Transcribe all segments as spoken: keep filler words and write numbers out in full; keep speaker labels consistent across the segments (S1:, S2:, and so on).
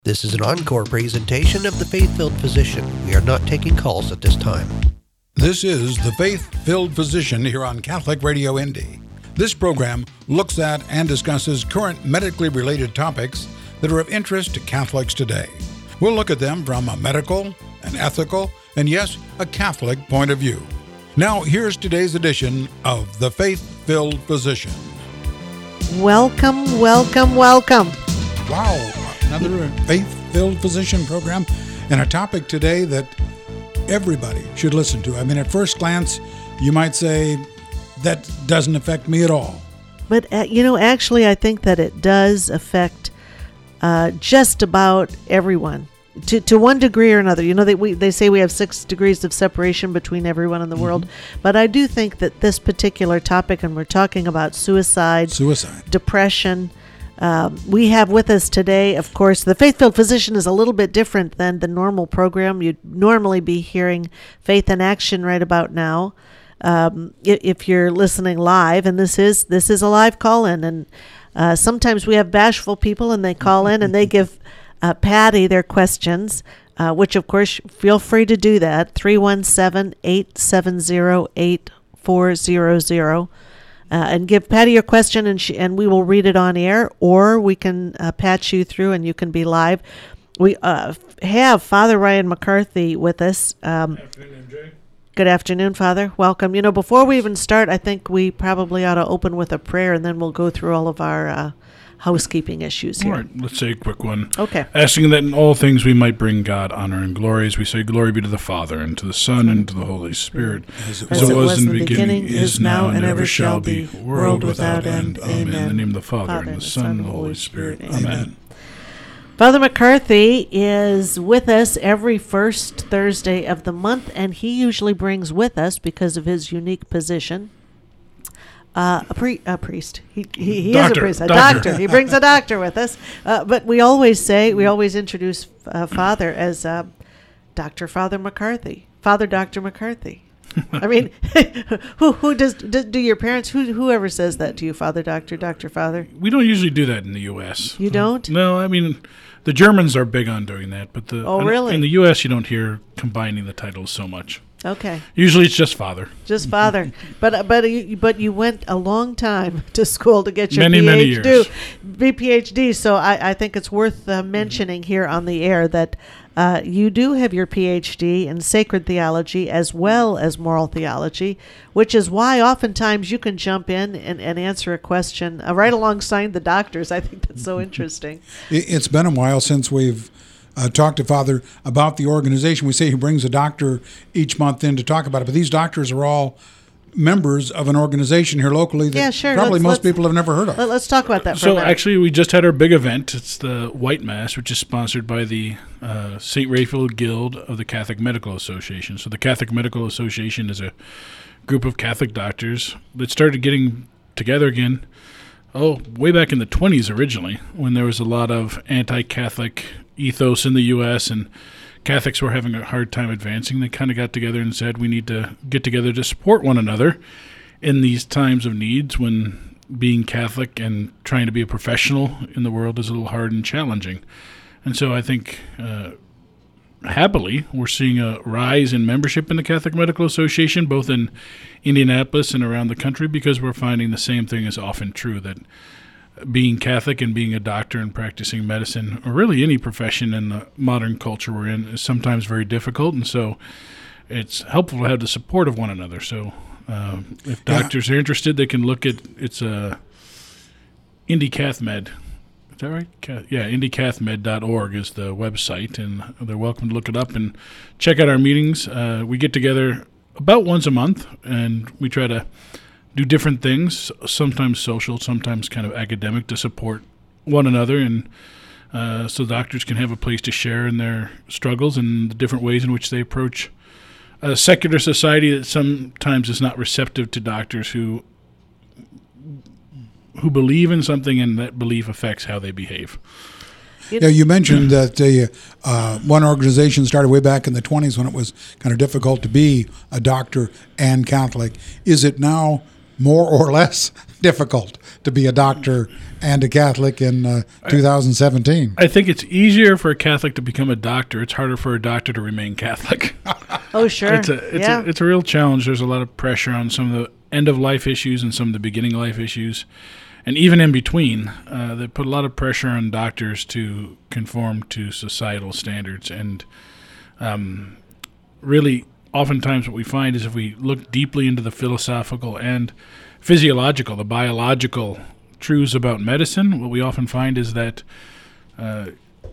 S1: This is an encore presentation of The Faith-Filled Physician. We are not taking calls at this time.
S2: This is The Faith-Filled Physician here on Catholic Radio Indy. This program looks at and discusses current medically related topics that are of interest to Catholics today. We'll look at them from a medical, an ethical, and yes, a Catholic point of view. Now, here's today's edition of The Faith-Filled Physician.
S3: Welcome, welcome, welcome.
S2: Wow. Another faith-filled physician program, and a topic today that everybody should listen to. I mean, at first glance, you might say, that doesn't affect me at all.
S3: But, uh, you know, actually, I think that it does affect uh, just about everyone, to to one degree or another. You know, they, we, they say we have six degrees of separation between everyone in the mm-hmm. world, but I do think that this particular topic, and we're talking about suicide,
S2: suicide,
S3: depression. Um, we have with us today, of course, the Faith-Filled Physician is a little bit different than the normal program. You'd normally be hearing Faith in Action right about now. Um, if you're listening live, and this is this is a live call-in, and uh, sometimes we have bashful people, and they call in and they give uh, Patty their questions, uh, which, of course, feel free to do that, three one seven, eight seven zero, eight four zero zero. Uh, and give Patty your question, and she, and we will read it on air, or we can uh, patch you through, and you can be live. We uh, have Father Ryan McCarthy with us. Um,
S4: Good afternoon, M J.
S3: Good afternoon, Father. Welcome. You know, before we even start, I think we probably ought to open with a prayer, and then we'll go through all of our uh, housekeeping issues here.
S4: All right, let's say a quick one.
S3: Okay.
S4: Asking that in all things we might bring God honor and glory, as we say, glory be to the Father, and to the Son, and to the Holy Spirit,
S2: as it,
S3: as
S2: was,
S3: it was in the beginning, is now, and ever shall be, world without end. Amen.
S4: In the name of the Father, Father and the Son, and the Holy Spirit. Amen. Amen.
S3: Father McCarthy is with us every first Thursday of the month, and he usually brings with us, because of his unique position, Uh, a, pre- a priest. He he, he is a priest. A doctor. doctor. He brings a doctor with us. Uh, but we always say, we always introduce uh, Father as uh, Doctor Father McCarthy. Father Doctor McCarthy. I mean, who who does, do, do your parents, who whoever says that to you, Father Doctor, Doctor Father?
S4: We don't usually do that in the U S
S3: You don't?
S4: Uh, no, I mean, the Germans are big on doing that, but the
S3: oh, really?
S4: in the U S you don't hear combining the titles so much.
S3: Okay.
S4: Usually it's just Father.
S3: Just Father. but but you, but you went a long time to school to get your
S4: many,
S3: PhD.
S4: Many years.
S3: Be PhD. So I, I think it's worth uh, mentioning here on the air that uh, you do have your PhD in sacred theology as well as moral theology, which is why oftentimes you can jump in and, and answer a question uh, right alongside the doctors. I think that's so interesting.
S2: It's been a while since we've Uh, talk to Father about the organization. We say he brings a doctor each month in to talk about it, but these doctors are all members of an organization here locally that
S3: yeah, sure.
S2: probably
S3: let's,
S2: most
S3: let's,
S2: people have never heard of.
S3: Let, let's talk about that for
S4: so
S3: a minute.
S4: Actually, we just had our big event. It's the White Mass, which is sponsored by the uh, Saint Raphael Guild of the Catholic Medical Association. So the Catholic Medical Association is a group of Catholic doctors that started getting together again, oh, way back in the twenties originally, when there was a lot of anti-Catholic ethos in the U S and Catholics were having a hard time advancing. They kind of got together and said, we need to get together to support one another in these times of needs when being Catholic and trying to be a professional in the world is a little hard and challenging. And so I think uh, happily we're seeing a rise in membership in the Catholic Medical Association, both in Indianapolis and around the country, because we're finding the same thing is often true, that being Catholic and being a doctor and practicing medicine, or really any profession in the modern culture we're in, is sometimes very difficult. And so it's helpful to have the support of one another. So uh, if doctors yeah. are interested, they can look at, it's uh, IndyCathMed. Is that right? Yeah, indy cath med dot org is the website, and they're welcome to look it up and check out our meetings. Uh, we get together about once a month, and we try to do different things, sometimes social, sometimes kind of academic, to support one another, and uh, so doctors can have a place to share in their struggles and the different ways in which they approach a secular society that sometimes is not receptive to doctors who who believe in something, and that belief affects how they behave.
S2: Yeah, you mentioned that the uh, one organization started way back in the twenties when it was kind of difficult to be a doctor and Catholic. Is it now more or less difficult to be a doctor and a Catholic in uh, two thousand seventeen?
S4: I think it's easier for a Catholic to become a doctor. It's harder for a doctor to remain Catholic.
S3: Oh, sure.
S4: It's a it's
S3: yeah.
S4: a it's a real challenge. There's a lot of pressure on some of the end of life issues and some of the beginning life issues, and even in between. Uh, they put a lot of pressure on doctors to conform to societal standards, and um, really, oftentimes what we find is if we look deeply into the philosophical and physiological, the biological truths about medicine, what we often find is that uh,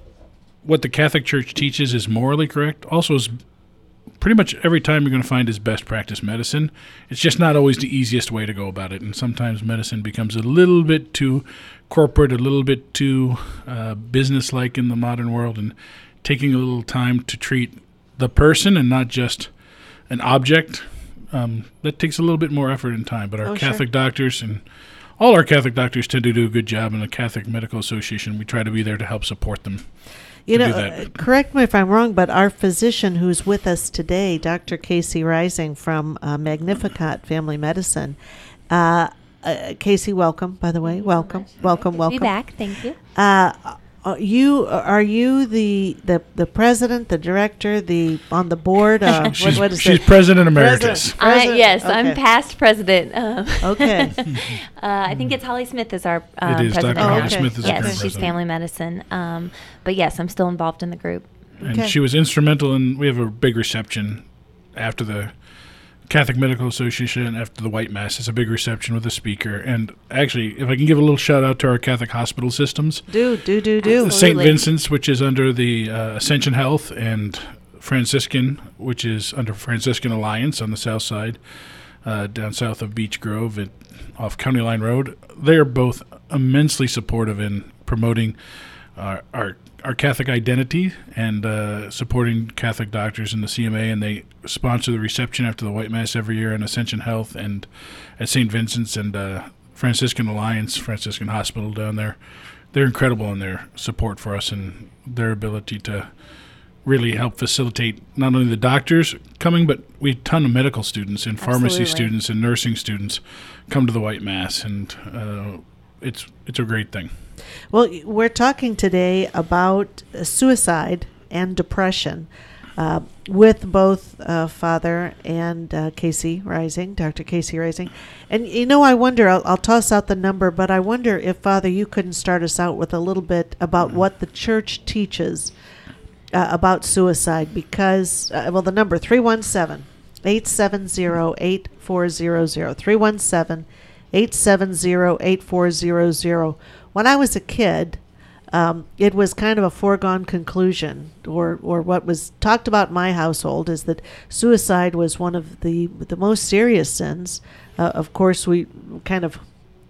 S4: what the Catholic Church teaches is morally correct. Also, is pretty much every time you're going to find is best practice medicine. It's just not always the easiest way to go about it, and sometimes medicine becomes a little bit too corporate, a little bit too uh, business-like in the modern world, and taking a little time to treat the person and not just an object. Um, that takes a little bit more effort and time, but our
S3: Oh,
S4: Catholic
S3: sure.
S4: doctors and all our Catholic doctors tend to do a good job. In the Catholic Medical Association, we try to be there to help support them.
S3: You
S4: to
S3: know,
S4: do that.
S3: uh, correct me if I'm wrong, but our physician who's with us today, Doctor Casey Rising from uh, Magnificat Family Medicine. Uh, uh, Casey, welcome, by the way. Welcome, welcome,
S5: Good to
S3: welcome.
S5: be back. Thank you.
S3: Uh, uh, you are you the, the the president, the director, the on the board? Uh, what,
S4: She's,
S3: what is
S4: she's
S3: it?
S4: President Emeritus.
S3: President.
S5: I,
S3: President?
S5: yes, I'm
S3: Okay.
S5: past president. Um,
S3: Okay.
S5: uh, I think it's Holly Smith is our um,
S4: It is.
S5: president
S4: Doctor
S3: Holly
S5: now.
S3: Smith is
S4: the
S5: yes,
S4: current
S5: she's
S4: president.
S5: family medicine. Um, but yes, I'm still involved in the group.
S4: And
S3: Okay.
S4: she was instrumental in, we have a big reception after the Catholic Medical Association, after the White Mass. It's a big reception with a speaker. And actually, if I can give a little shout out to our Catholic hospital systems,
S3: do do do do.
S5: Absolutely.
S4: Saint Vincent's, which is under the uh, Ascension Health, and Franciscan, which is under Franciscan Alliance on the south side, uh, down south of Beech Grove at, off County Line Road. They are both immensely supportive in promoting our our, our Catholic identity and uh, supporting Catholic doctors in the C M A, and they sponsor the reception after the White Mass every year in Ascension Health and at Saint Vincent's and uh, Franciscan Alliance, Franciscan Hospital down there. They're incredible in their support for us and their ability to really help facilitate not only the doctors coming, but we have a ton of medical students and pharmacy
S5: Absolutely.
S4: students and nursing students come to the White Mass, and uh, it's it's a great thing.
S3: Well, we're talking today about uh, suicide and depression uh, with both uh, Father and uh, Casey Rising, Doctor Casey Rising. And, you know, I wonder, I'll, I'll toss out the number, but I wonder if, Father, you couldn't start us out with a little bit about what the church teaches uh, about suicide, because, uh, well, the number three one seven, eight seven zero, eight four zero zero, three one seven, eight seven zero, eight four zero zero. When I was a kid, um, it was kind of a foregone conclusion, or, or what was talked about in my household is that suicide was one of the the most serious sins. Uh, of course, we kind of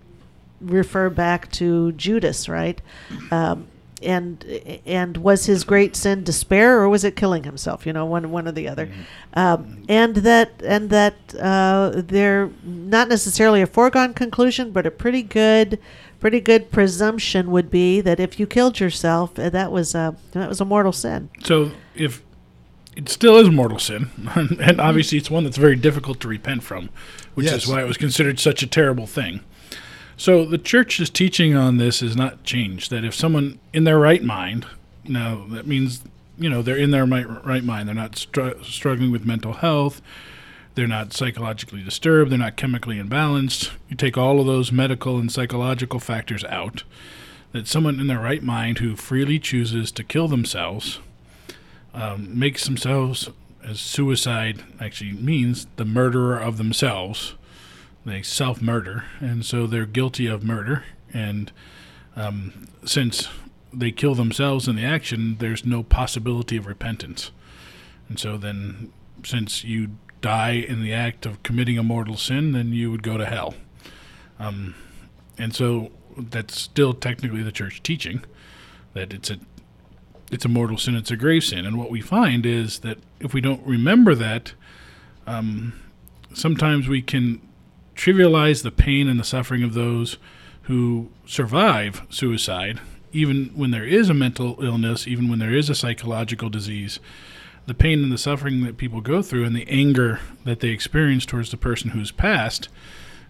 S3: refer back to Judas, right? Um, and and was his great sin despair, or was it killing himself? You know, one one or the other. Um, and that and that uh, they're not necessarily a foregone conclusion, but a pretty good. Pretty good presumption would be that if you killed yourself, uh, that was a that was a mortal sin.
S4: So if it still is a mortal sin, and obviously it's one that's very difficult to repent from, which
S2: Yes.
S4: is why it was considered such a terrible thing. So the church's teaching on this has not changed, that if someone in their right mind, now that means, you know, they're in their right, right mind, they're not str- struggling with mental health, they're not psychologically disturbed, they're not chemically imbalanced. You take all of those medical and psychological factors out, that someone in their right mind who freely chooses to kill themselves um, makes themselves, as suicide actually means, the murderer of themselves. They self-murder, and so they're guilty of murder. And um, since they kill themselves in the action, there's no possibility of repentance. And so then, since you die in the act of committing a mortal sin, then you would go to hell. Um, and so that's still technically the church teaching, that it's a it's a mortal sin, it's a grave sin. And what we find is that if we don't remember that, um, sometimes we can trivialize the pain and the suffering of those who survive suicide, even when there is a mental illness, even when there is a psychological disease. The pain and the suffering that people go through and the anger that they experience towards the person who's passed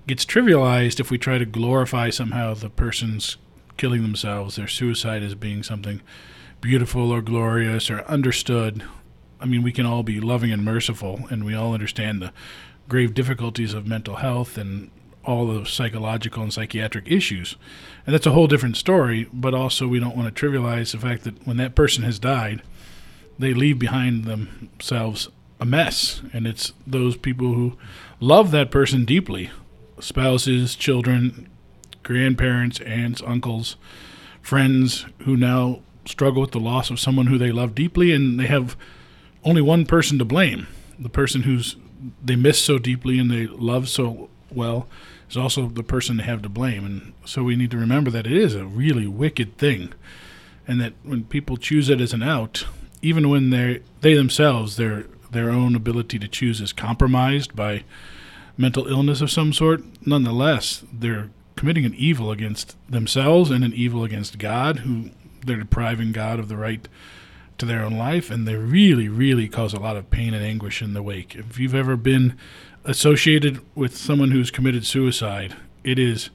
S4: gets trivialized if we try to glorify somehow the person's killing themselves, their suicide as being something beautiful or glorious or understood. I mean, we can all be loving and merciful, and we all understand the grave difficulties of mental health and all the psychological and psychiatric issues. And that's a whole different story, but also we don't want to trivialize the fact that when that person has died, they leave behind themselves a mess. And it's those people who love that person deeply, spouses, children, grandparents, aunts, uncles, friends who now struggle with the loss of someone who they love deeply, and they have only one person to blame. The person who's they miss so deeply and they love so well is also the person they have to blame. And so we need to remember that it is a really wicked thing, and that when people choose it as an out, even when they they themselves, their their own ability to choose is compromised by mental illness of some sort, nonetheless, they're committing an evil against themselves and an evil against God, who they're depriving God of the right to their own life, and they really, really cause a lot of pain and anguish in the wake. If you've ever been associated with someone who's committed suicide, it is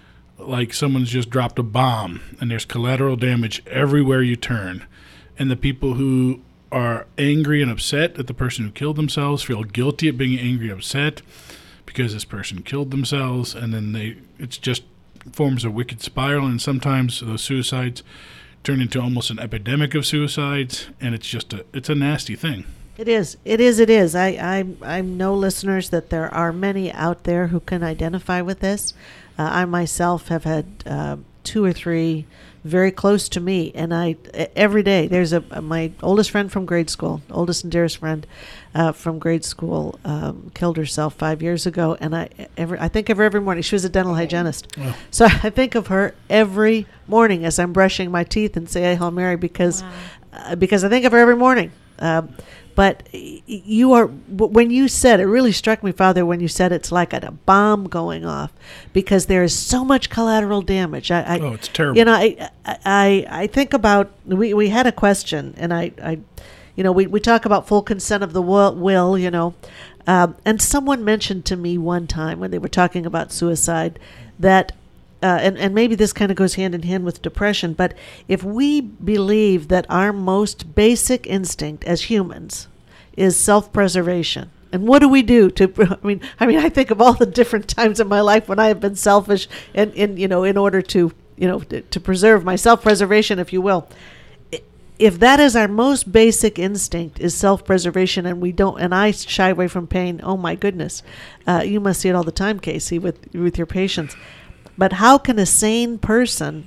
S4: like someone's just dropped a bomb, and there's collateral damage everywhere you turn. And the people who are angry and upset at the person who killed themselves feel guilty at being angry and upset because this person killed themselves, and then they it's just forms a wicked spiral, and sometimes those suicides turn into almost an epidemic of suicides, and it's just a it's a nasty thing.
S3: It is. It is. It is. I, I, I know, listeners, that there are many out there who can identify with this. Uh, I myself have had uh, two or three very close to me, and I every day there's a my oldest friend from grade school, oldest and dearest friend uh, from grade school, um, killed herself five years ago, and I every I think of her every morning. She was a dental hygienist, oh. so I think of her every morning as I'm brushing my teeth and say Hail Mary because wow. uh, because I think of her every morning. Uh, But you are, when you said, it really struck me, Father, when you said it's like a bomb going off, because there is so much collateral damage. I, I
S4: oh, it's terrible.
S3: You know, I, I, I think about, we, we had a question, and I, I, you know, we, we talk about full consent of the will, will you know, um, and someone mentioned to me one time when they were talking about suicide that Uh, and, and maybe this kind of goes hand in hand with depression, but if we believe that our most basic instinct as humans is self-preservation, and what do we do to, I mean, I mean, I think of all the different times in my life when I have been selfish and, in, you know, in order to, you know, to, to preserve my self-preservation, if you will. If that is our most basic instinct is self-preservation, and we don't, and I shy away from pain, oh my goodness, uh, you must see it all the time, Casey, with with your patients. But how can a sane person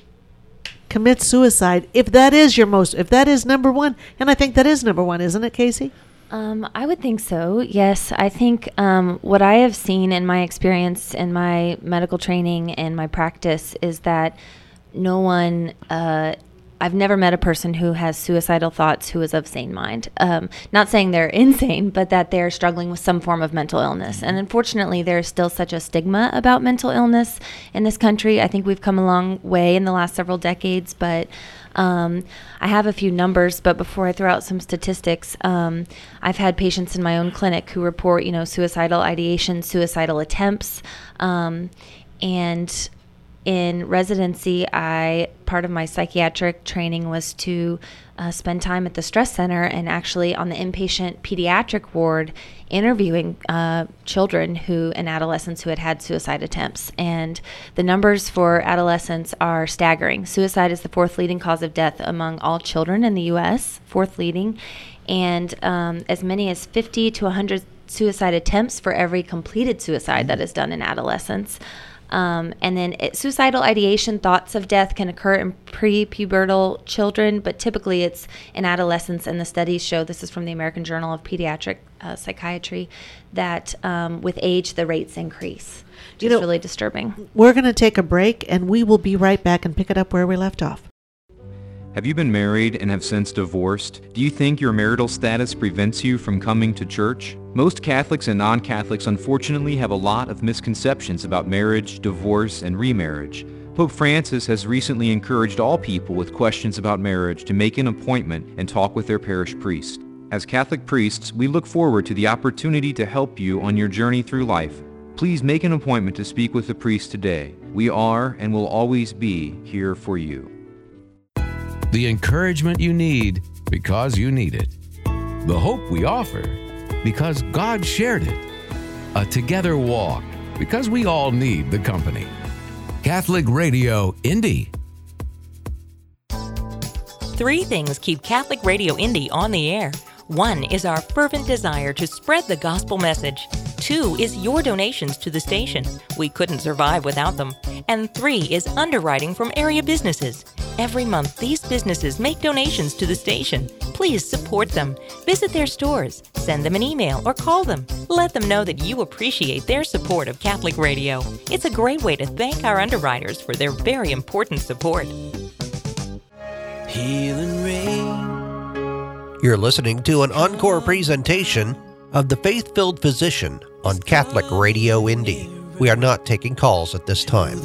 S3: commit suicide if that is your most, if that is number one? And I think that is number one, isn't it, Casey?
S5: Um, I would think so. Yes, I think um, what I have seen in my experience in my medical training and my practice is that no one. Uh, I've never met a person who has suicidal thoughts who is of sane mind. Um, not saying they're insane, but that they're struggling with some form of mental illness. And unfortunately, there's still such a stigma about mental illness in this country. I think we've come a long way in the last several decades, but um, I have a few numbers. But before I throw out some statistics, um, I've had patients in my own clinic who report, you know, suicidal ideation, suicidal attempts, um, and in residency, I part of my psychiatric training was to uh, spend time at the stress center and actually on the inpatient pediatric ward interviewing uh, children who and adolescents who had had suicide attempts. And the numbers for adolescents are staggering. Suicide is the fourth leading cause of death among all children in the U S, fourth leading, and um, as many as fifty to one hundred suicide attempts for every completed suicide that is done in adolescence. Um, and then it, suicidal ideation, thoughts of death can occur in pre-pubertal children, but typically it's in adolescents, and the studies show, this is from the American Journal of Pediatric uh, Psychiatry, that um, with age the rates increase, which you is know, really disturbing.
S3: We're going to take a break, and we will be right back and pick it up where we left off.
S6: Have you been married and have since divorced? Do you think your marital status prevents you from coming to church? Most Catholics and non-Catholics unfortunately have a lot of misconceptions about marriage, divorce, and remarriage. Pope Francis has recently encouraged all people with questions about marriage to make an appointment and talk with their parish priest. As Catholic priests, we look forward to the opportunity to help you on your journey through life. Please make an appointment to speak with the priest today. We are and will always be here for you.
S7: The encouragement you need because you need it. The hope we offer because God shared it. A together walk because we all need the company. Catholic Radio Indy.
S8: Three things keep Catholic Radio Indy on the air. One is our fervent desire to spread the gospel message. Two is your donations to the station. We couldn't survive without them. And three is underwriting from area businesses. Every month, these businesses make donations to the station. Please support them. Visit their stores, send them an email, or call them. Let them know that you appreciate their support of Catholic Radio. It's a great way to thank our underwriters for their very important support.
S1: Healing Rain. You're listening to an encore presentation of The Faith-Filled Physician on Catholic Radio Indy. We are not taking calls at this time.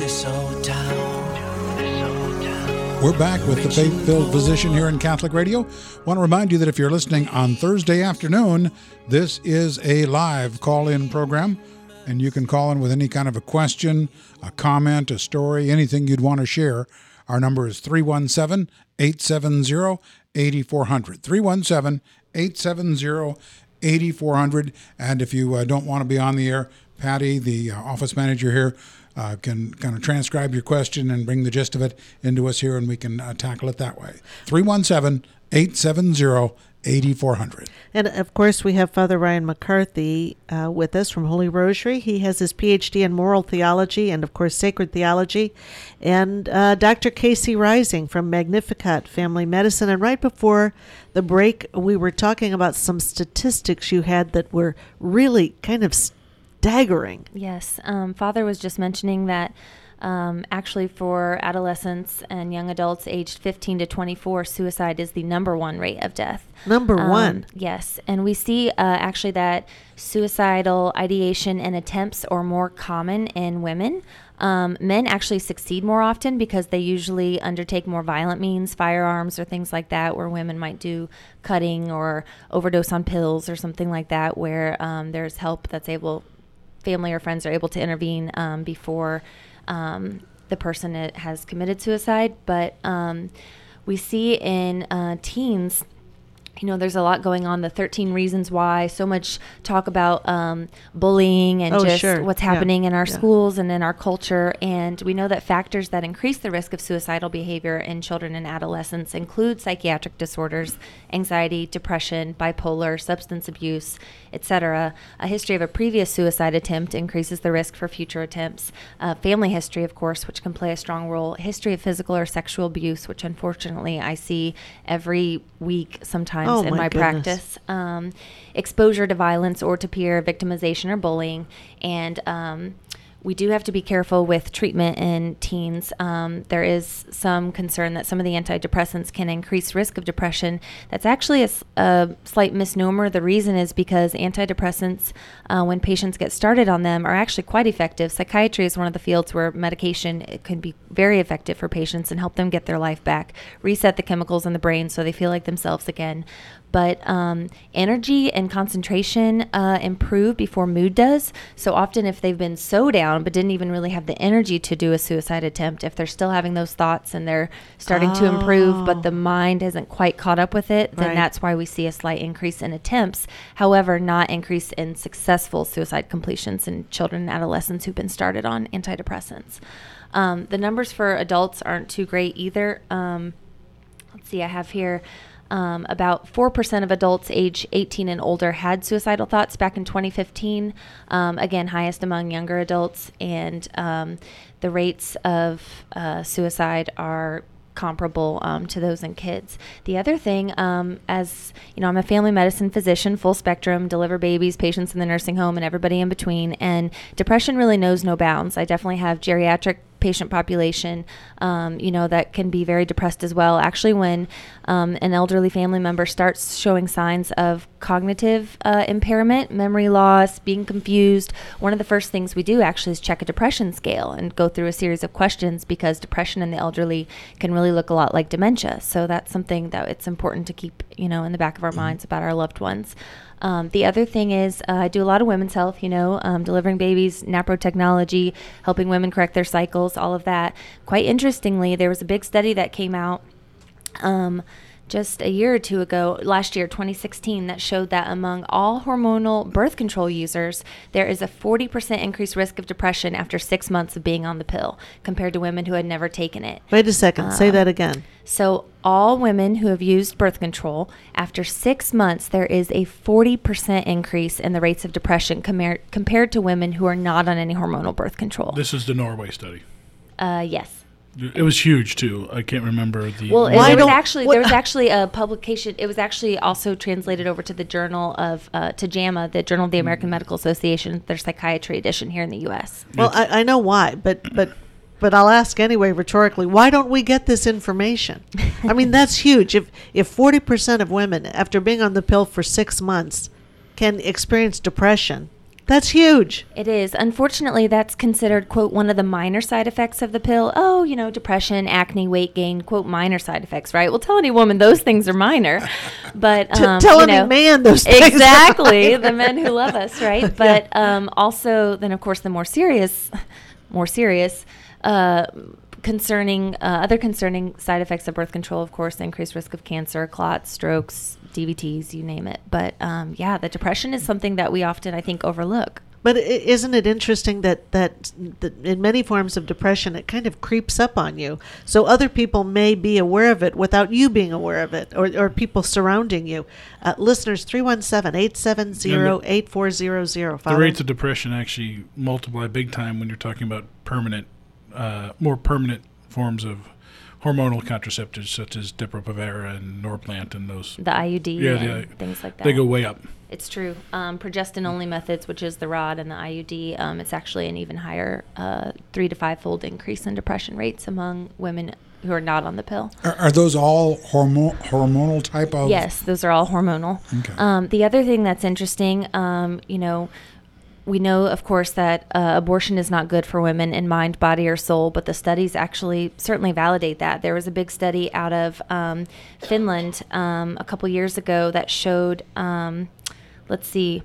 S2: We're back with The Faith-Filled Physician here in Catholic Radio. Want to remind you that if you're listening on Thursday afternoon, this is a live call-in program, and you can call in with any kind of a question, a comment, a story, anything you'd want to share. Our number is three one seven, eight seven zero, eight four zero zero. three one seven, eight seven zero, eight four zero zero. And if you uh, don't want to be on the air, Patty, the uh, office manager here, uh, can kind of transcribe your question and bring the gist of it into us here, and we can uh, tackle it that way. three one seven, eight seven zero, eight four zero zero.
S3: And, of course, we have Father Ryan McCarthy uh, with us from Holy Rosary. He has his P H D in moral theology and, of course, sacred theology. And uh, Doctor Casey Rising from Magnificat Family Medicine. And right before the break, we were talking about some statistics you had that were really kind of staggering.
S5: Yes. Um, Father was just mentioning that Um, actually, for adolescents and young adults aged fifteen to twenty-four, suicide is the number one rate of death.
S3: Number
S5: um,
S3: one.
S5: Yes. And we see uh, actually that suicidal ideation and attempts are more common in women. Um, men actually succeed more often because they usually undertake more violent means, firearms or things like that, where women might do cutting or overdose on pills or something like that, where um, there's help that's able, family or friends are able to intervene um, before Um, the person has committed suicide. But um, we see in uh, teens, you know, there's a lot going on. The thirteen Reasons Why, so much talk about um, bullying and
S3: oh,
S5: just
S3: sure.
S5: what's
S3: yeah.
S5: happening in our
S3: yeah.
S5: schools and in our culture. And we know that factors that increase the risk of suicidal behavior in children and adolescents include psychiatric disorders, anxiety, depression, bipolar, substance abuse, et cetera. A history of a previous suicide attempt increases the risk for future attempts. Uh, family history, of course, which can play a strong role. History of physical or sexual abuse, which unfortunately I see every week sometimes
S3: oh,
S5: in
S3: my,
S5: my
S3: goodness.
S5: practice. Um, exposure to violence or to peer victimization or bullying. And um, we do have to be careful with treatment in teens. Um, there is some concern that some of the antidepressants can increase risk of depression. That's actually a, a slight misnomer. The reason is because antidepressants, uh, when patients get started on them, are actually quite effective. Psychiatry is one of the fields where medication it can be very effective for patients and help them get their life back, reset the chemicals in the brain so they feel like themselves again. But um, energy and concentration uh, improve before mood does. So often if they've been so down but didn't even really have the energy to do a suicide attempt, if they're still having those thoughts and they're starting
S3: oh.
S5: to improve but the mind hasn't quite caught up with it, then
S3: right.
S5: that's why we see a slight increase in attempts. However, not increase in successful suicide completions in children and adolescents who've been started on antidepressants. Um, the numbers for adults aren't too great either. Um, let's see, I have here Um, about four percent of adults age eighteen and older had suicidal thoughts back in twenty fifteen. Um, again, highest among younger adults, and um, the rates of uh, suicide are comparable um, to those in kids. The other thing, um, as you know, I'm a family medicine physician, full spectrum, deliver babies, patients in the nursing home, and everybody in between. And depression really knows no bounds. I definitely have geriatric patient population, um, you know, that can be very depressed as well. Actually, when um, an elderly family member starts showing signs of cognitive uh, impairment, memory loss, being confused, one of the first things we do actually is check a depression scale and go through a series of questions, because depression in the elderly can really look a lot like dementia. So that's something that it's important to keep, you know, in the back of our minds about our loved ones. Um, the other thing is uh, I do a lot of women's health, you know, um, delivering babies, NAPRO technology, helping women correct their cycles, all of that. Quite interestingly, there was a big study that came out um, just a year or two ago, last year, twenty sixteen, that showed that among all hormonal birth control users, there is a forty percent increased risk of depression after six months of being on the pill compared to women who had never taken it.
S3: Wait a second. Um, Say that again.
S5: So all women who have used birth control, after six months, there is a forty percent increase in the rates of depression compared compared to women who are not on any hormonal birth control.
S4: This is the Norway study.
S5: Uh, yes.
S4: It was huge too. I can't remember the.
S5: Well,
S3: Why
S5: there was
S3: don't-
S5: actually
S3: what-
S5: there was actually a publication. It was actually also translated over to the Journal of uh, to JAMA, the Journal of the American Medical Association, their psychiatry edition here in the U S.
S3: Well, I, I know why, but but but I'll ask anyway rhetorically. Why don't we get this information? I mean, that's huge. If if forty percent of women, after being on the pill for six months, can experience depression, that's huge.
S5: It is. Unfortunately, that's considered, quote, one of the minor side effects of the pill. Oh, you know, depression, acne, weight gain, quote, minor side effects, right? Well, tell any woman those things are minor. But,
S3: T-
S5: um,
S3: tell
S5: you
S3: any
S5: know,
S3: man those things.
S5: exactly, the men who love us, right? But um, also, then, of course, the more serious, more serious, uh, concerning, uh, other concerning side effects of birth control, of course, the increased risk of cancer, clots, strokes, D V Ts, you name it. But um, yeah, the depression is something that we often, I think, overlook.
S3: But i- isn't it interesting that, that that in many forms of depression, it kind of creeps up on you? So other people may be aware of it without you being aware of it, or, or people surrounding you. Uh, listeners, three one seven, eight seven zero, eight four zero zero.
S4: The rates of depression actually multiply big time when you're talking about permanent, uh, more permanent forms of hormonal contraceptives such as Depo-Provera and Norplant and those.
S5: The I U D
S4: Yeah,
S5: and
S4: the-
S5: things like that.
S4: They go way up.
S5: It's true. Um, progestin-only methods, which is the rod and the I U D, um, it's actually an even higher uh, three to five-fold increase in depression rates among women who are not on the pill.
S2: Are, are those all hormo- hormonal type of?
S5: Yes, those are all hormonal.
S2: Okay.
S5: Um, the other thing that's interesting, um, you know, we know, of course, that uh, abortion is not good for women in mind, body, or soul, but the studies actually certainly validate that. There was a big study out of um, Finland um, a couple years ago that showed, um, let's see,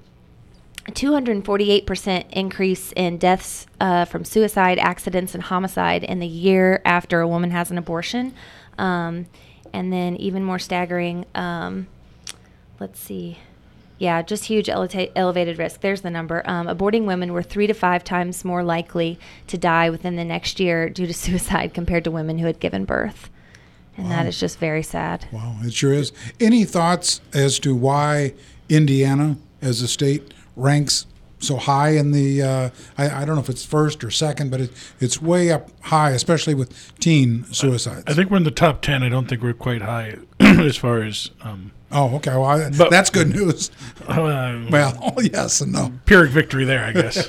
S5: a two hundred forty-eight percent increase in deaths uh, from suicide, accidents, and homicide in the year after a woman has an abortion. Um, and then even more staggering, um, let's see. Yeah, just huge eleva- elevated risk. There's the number. Um, aborting women were three to five times more likely to die within the next year due to suicide compared to women who had given birth. And
S2: Wow.
S5: that is just very sad.
S2: Wow, it sure is. Any thoughts as to why Indiana, as a state, ranks so high in the? Uh, I, I don't know if it's first or second, but it, it's way up high, especially with teen suicides.
S4: I think we're in the top ten. I don't think we're quite high as far as. Um,
S2: oh, okay. Well, I,
S4: But-
S2: that's good news.
S4: uh,
S2: Well, yes and no.
S4: Pyrrhic victory there, I guess.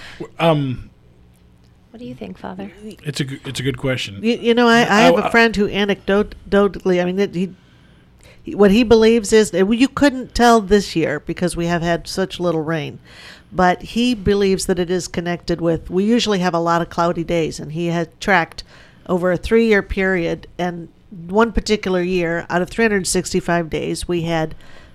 S4: um,
S5: What do you think, Father?
S4: it's a g- it's a good question.
S3: You, you know, I, I have
S4: I-
S3: a friend who anecdotally, I mean, that he, he, what he believes is that you couldn't tell this year because we have had such little rain, but he believes that it is connected with, we usually have a lot of cloudy days, and he had tracked over a three-year period, and one particular year, out of three hundred sixty-five days, we had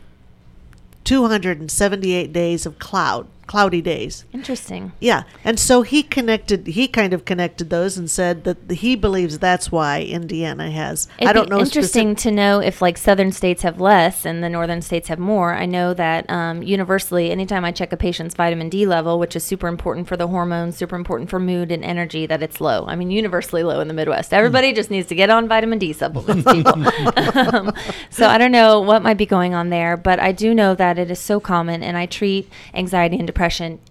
S3: two hundred seventy-eight days of cloud, cloudy days.
S5: Interesting.
S3: Yeah, and so he connected. He kind of connected those and said that the, he believes that's why Indiana has.
S5: It'd
S3: I don't
S5: be
S3: know.
S5: interesting
S3: specific-
S5: to know if like southern states have less and the northern states have more. I know that um, universally, anytime I check a patient's vitamin D level, which is super important for the hormones, super important for mood and energy, that it's low. I mean, universally low in the Midwest. Everybody just needs to get on vitamin D supplements, people. um, so I don't know what might be going on there, but I do know that it is so common, and I treat anxiety and depression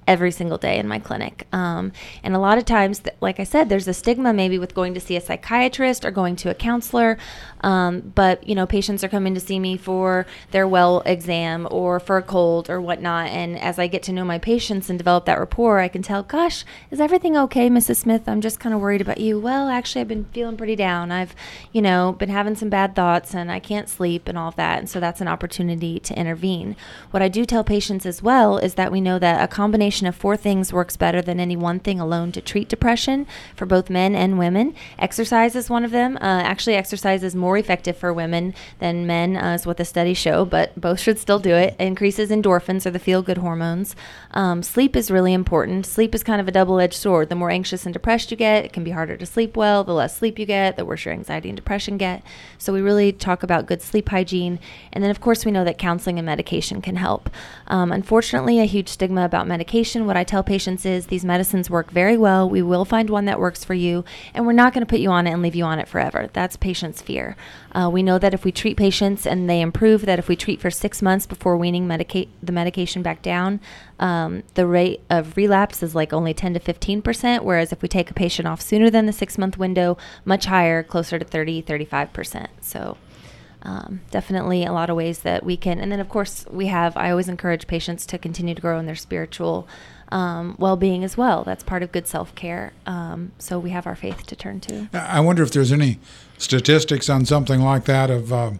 S5: every single day in my clinic. Um, and a lot of times, th- like I said, there's a stigma maybe with going to see a psychiatrist or going to a counselor. Um, but, you know, patients are coming to see me for their well exam or for a cold or whatnot. And as I get to know my patients and develop that rapport, I can tell, gosh, is everything okay, Missus Smith? I'm just kind of worried about you. Well, actually, I've been feeling pretty down. I've, you know, been having some bad thoughts and I can't sleep and all of that. And so that's an opportunity to intervene. What I do tell patients as well is that we know that a combination of four things works better than any one thing alone to treat depression for both men and women. Exercise is one of them. Uh, actually, exercise is more effective for women than men, uh, is what the studies show, but both should still do it. It increases endorphins, or the feel-good hormones. Um, sleep is really important. Sleep is kind of a double-edged sword. The more anxious and depressed you get, it can be harder to sleep well. The less sleep you get, the worse your anxiety and depression get. So we really talk about good sleep hygiene. And then, of course, we know that counseling and medication can help. Um, unfortunately, a huge stigma about medication. What I tell patients is these medicines work very well. We will find one that works for you, and we're not going to put you on it and leave you on it forever. That's patients' fear. Uh, we know that if we treat patients and they improve, that if we treat for six months before weaning medica- the medication back down, um, the rate of relapse is like only ten to fifteen percent, whereas if we take a patient off sooner than the six-month window, much higher, closer to thirty, thirty-five percent. So um, definitely a lot of ways that we can. And then, of course, we have, I always encourage patients to continue to grow in their spiritual um, well-being as well. That's part of good self-care. Um, so we have our faith to turn to.
S2: I wonder if there's any statistics on something like that of uh,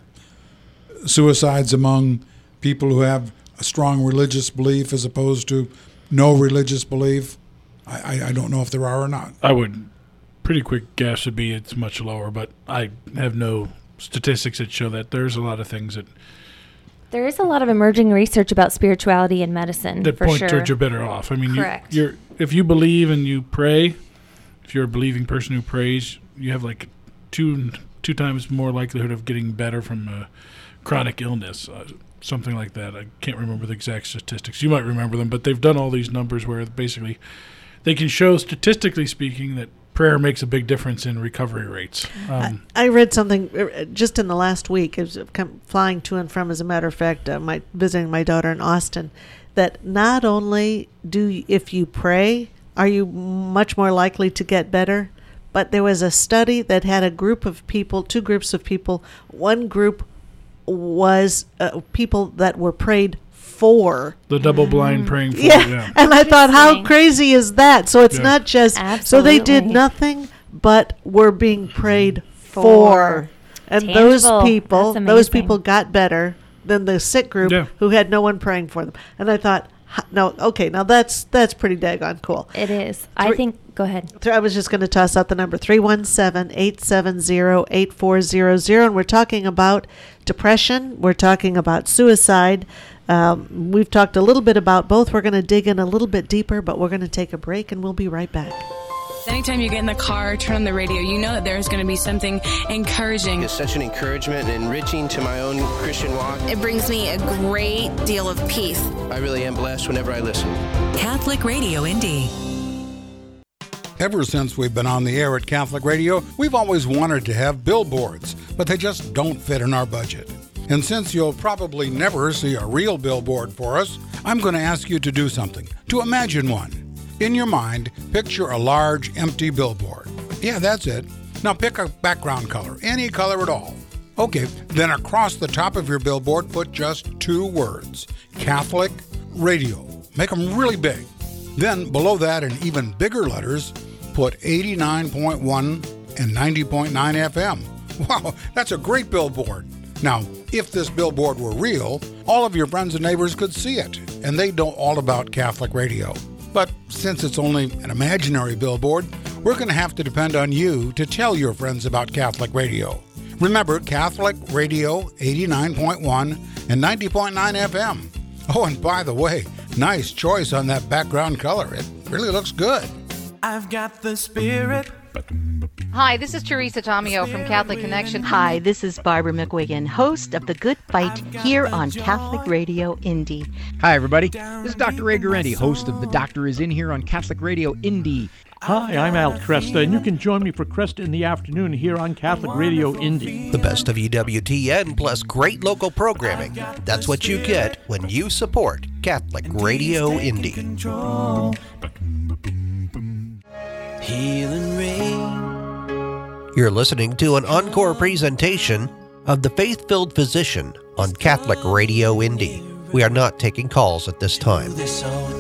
S2: suicides among people who have a strong religious belief as opposed to no religious belief. I, I, I don't know if there are or not.
S4: I would, pretty quick guess would be it's much lower, but I have no statistics that show that. There's a lot of things that
S5: There is a lot of emerging research about spirituality and medicine,
S4: that
S5: for
S4: point
S5: sure.
S4: towards you're better off. I mean, you,
S5: Correct.
S4: you're if you believe and you pray, if you're a believing person who prays, you have like two two times more likelihood of getting better from a chronic illness, uh, something like that. I can't remember the exact statistics. You might remember them, but they've done all these numbers where basically they can show, statistically speaking, that prayer makes a big difference in recovery rates. Um,
S3: I, I read something uh, just in the last week. I was come, flying to and from, as a matter of fact, uh, my visiting my daughter in Austin, that not only do, if you pray, are you much more likely to get better, but there was a study that had a group of people, two groups of people. One group was uh, people that were prayed for.
S4: The double-blind praying for,
S3: Yeah.
S4: yeah.
S3: And I thought, how crazy is that? So it's
S4: Yeah.
S3: not just, so they did
S5: Absolutely.
S3: nothing, but were being prayed for.
S5: For.
S3: And
S5: Tangible.
S3: those people,
S5: That's
S3: those
S5: amazing.
S3: people got better than the sick group
S4: Yeah.
S3: who had no one praying for them. And I thought, huh, no, okay, now that's that's pretty daggone cool.
S5: It is. I
S3: Three-
S5: think, go ahead.
S3: Th- I was just going to toss out the number three one seven, eight seven zero, eight four zero zero, and we're talking about depression. We're talking about suicide. Um, we've talked a little bit about both. We're going to dig in a little bit deeper, but we're going to take a break, and we'll be right back.
S9: Anytime you get in the car, turn on the radio, you know that there's going to be something encouraging.
S10: It's such an encouragement and enriching to my own Christian walk.
S11: It brings me a great deal of peace.
S10: I really am blessed whenever I listen.
S12: Catholic Radio Indy.
S2: Ever since we've been on the air at Catholic Radio, we've always wanted to have billboards, but they just don't fit in our budget. And since you'll probably never see a real billboard for us, I'm going to ask you to do something, to imagine one. In your mind, picture a large, empty billboard. Yeah, that's it. Now pick a background color, any color at all. Okay, then across the top of your billboard, put just two words, Catholic Radio. Make them really big. Then below that, in even bigger letters, put eighty-nine point one and ninety point nine F M. Wow, that's a great billboard. Now, if this billboard were real, all of your friends and neighbors could see it, and they'd know all about Catholic Radio. But since it's only an imaginary billboard, we're going to have to depend on you to tell your friends about Catholic Radio. Remember, Catholic Radio eighty-nine point one and ninety point nine F M. Oh, and by the way, nice choice on that background color. It really looks good.
S13: I've got the Spirit Hi, this is Teresa Tomeo from Catholic Connection.
S14: Hi, this is Barbara McGuigan, host of The Good Fight here on Catholic Radio Indy.
S15: Hi, everybody. This is Doctor Ray Guarendi, host of The Doctor Is In here on Catholic Radio Indy.
S16: Hi, I'm Al Cresta, and you can join me for Cresta in the Afternoon here on Catholic Radio Indy.
S1: The best of E W T N plus great local programming. That's what you get when you support Catholic Radio Indy.
S17: Healing rain.
S1: You're listening to an encore presentation of The Faith-Filled Physician on Catholic Radio Indy. We are not taking calls at this time.
S2: Don't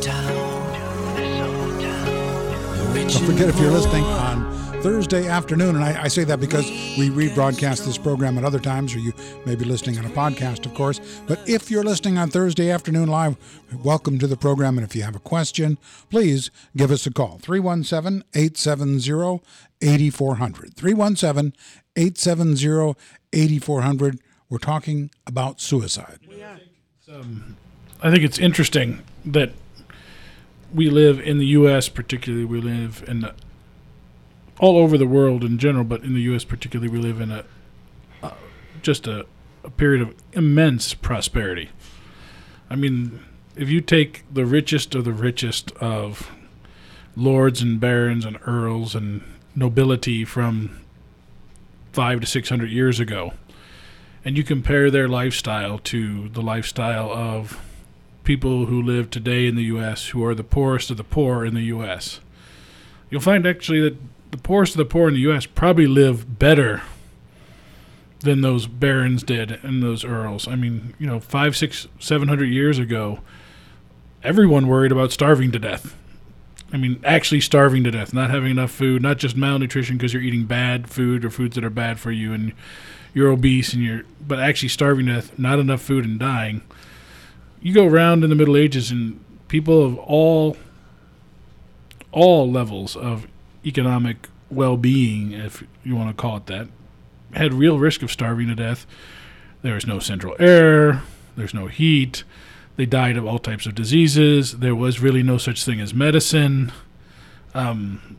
S2: forget, if you're listening on Thursday afternoon, and I, I say that because we rebroadcast this program at other times, or you may be listening on a podcast, of course. But if you're listening on Thursday afternoon live, welcome to the program. And if you have a question, please give us a call. three one seven, eight seven zero, eight four zero zero. three one seven, eight seven zero, eight four zero zero. We're talking about suicide.
S4: Um, I think it's interesting that we live in the U S, particularly we live in the, all over the world in general, but in the U S particularly, we live in a uh, just a, a period of immense prosperity. I mean, if you take the richest of the richest of lords and barons and earls and nobility from five to six hundred years ago, and you compare their lifestyle to the lifestyle of people who live today in the U S, who are the poorest of the poor in the U S, you'll find actually that the poorest of the poor in the U S probably live better than those barons did and those earls. I mean, you know, five, six, seven hundred years ago, everyone worried about starving to death. I mean, actually starving to death, not having enough food, not just malnutrition because you're eating bad food or foods that are bad for you and you're obese and you're, but actually starving to death, not enough food and dying. You go around in the Middle Ages and people of all all levels of economic well-being, if you want to call it that, had real risk of starving to death. There was no central air. There's no heat. They died of all types of diseases. There was really no such thing as medicine. Um,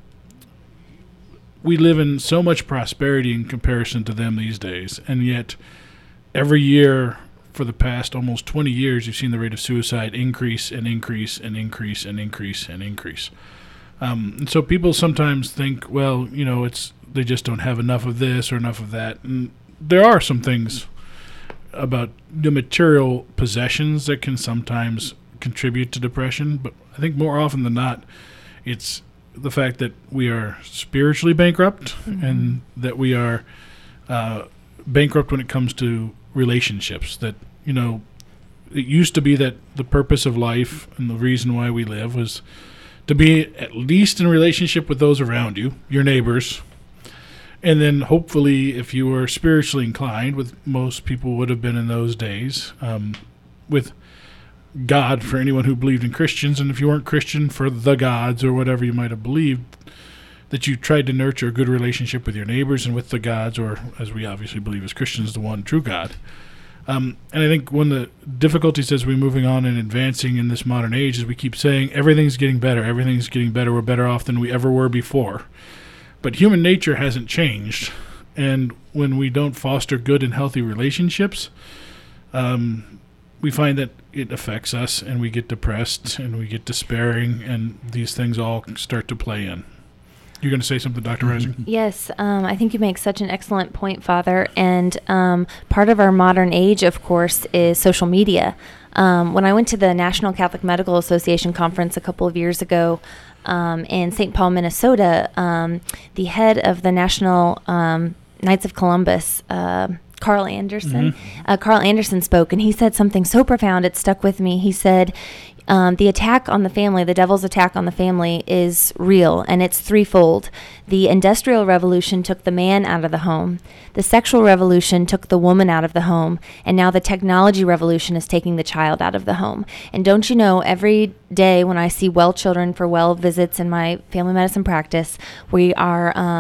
S4: we live in so much prosperity in comparison to them these days, and yet every year for the past almost twenty years, you've seen the rate of suicide increase and increase and increase and increase and increase. Um, and so people sometimes think, well, you know, it's they just don't have enough of this or enough of that. And there are some things about the material possessions that can sometimes contribute to depression, but I think more often than not, it's the fact that we are spiritually bankrupt mm-hmm. and that we are uh, bankrupt when it comes to relationships. That, you know, it used to be that the purpose of life and the reason why we live was to be at least in relationship with those around you, your neighbors, and then hopefully if you were spiritually inclined, with most people would have been in those days, um, with God for anyone who believed in Christians, and if you weren't Christian, for the gods or whatever you might have believed, that you tried to nurture a good relationship with your neighbors and with the gods, or as we obviously believe as Christians, the one true God. Um, and I think one of the difficulties as we're moving on and advancing in this modern age is we keep saying everything's getting better, everything's getting better, we're better off than we ever were before. But human nature hasn't changed, and when we don't foster good and healthy relationships, um, we find that it affects us, and we get depressed, and we get despairing, and these things all start to play in. You're going to say something, Doctor Rising?
S5: Yes, um, I think you make such an excellent point, Father. And um, part of our modern age, of course, is social media. Um, when I went to the National Catholic Medical Association conference a couple of years ago um, in Saint Paul, Minnesota, um, the head of the National um, Knights of Columbus, uh, Carl Anderson, mm-hmm. uh, Carl Anderson spoke, and he said something so profound it stuck with me. He said, Um, the attack on the family, the devil's attack on the family, is real, and it's threefold. The Industrial Revolution took the man out of the home. The Sexual Revolution took the woman out of the home. And now the Technology Revolution is taking the child out of the home. And don't you know, every day when I see well children for well visits in my family medicine practice, we are um,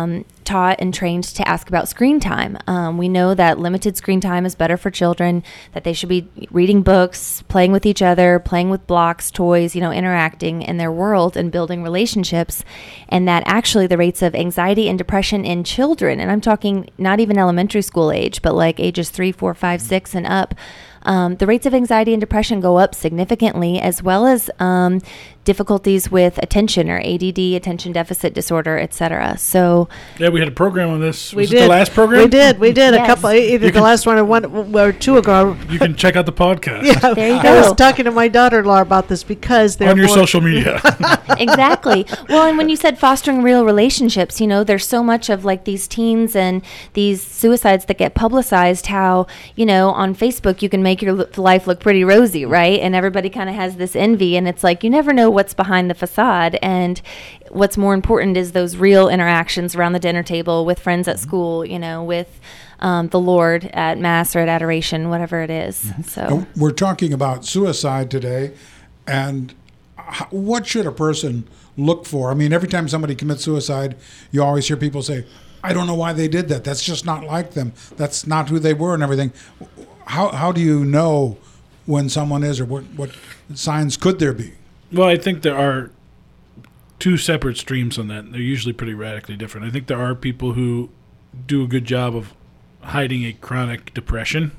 S5: taught and trained to ask about screen time. Um, we know that limited screen time is better for children, that they should be reading books, playing with each other, playing with blocks, toys, you know, interacting in their world and building relationships. And that actually the rates of anxiety and depression in children, and I'm talking not even elementary school age, but like ages three, four, five, six and up, Um, the rates of anxiety and depression go up significantly, as well as um, difficulties with attention or A D D, attention deficit disorder, et cetera. So
S4: yeah, we had a program on this.
S3: We
S4: Was
S3: did.
S4: it the last program?
S3: We did. We did
S5: Yes.
S3: a couple, either
S4: You
S3: the
S4: can-
S3: last one or one or two ago.
S4: You can check out the podcast
S3: Yeah,
S5: There you
S3: I was
S5: go.
S3: talking to my daughter-in-law about this because they're
S4: on your
S3: more-
S4: social media.
S5: Exactly. Well, and when you said fostering real relationships, you know, there's so much of like these teens and these suicides that get publicized, how, you know, on Facebook you can make your li- life look pretty rosy, right? And everybody kind of has this envy, and it's like you never know what's behind the facade. And what's more important is those real interactions around the dinner table with friends at school, you know, with um, the Lord at Mass or at adoration, whatever it is. So
S2: Now, we're talking about suicide today, and h- what should a person look for? I mean, every time somebody commits suicide, you always hear people say, I don't know why they did that. That's just not like them. That's not who they were and everything. How how do you know when someone is, or what, what signs could there be?
S4: Well, I think there are two separate streams on that. They're usually pretty radically different. I think there are people who do a good job of hiding a chronic depression,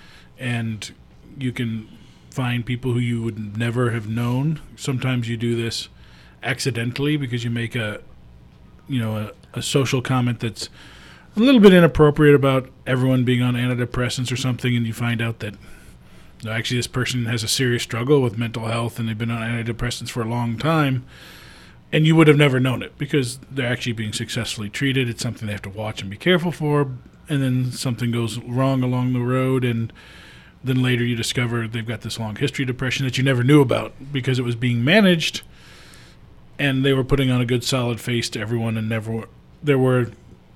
S4: and you can find people who you would never have known. Sometimes you do this accidentally because you make a, you know, a, a social comment that's a little bit inappropriate about everyone being on antidepressants or something, and you find out that no, actually this person has a serious struggle with mental health and they've been on antidepressants for a long time, and you would have never known it because they're actually being successfully treated. It's something they have to watch and be careful for, and then something goes wrong along the road, and then later you discover they've got this long history of depression that you never knew about because it was being managed, and they were putting on a good solid face to everyone, and never there were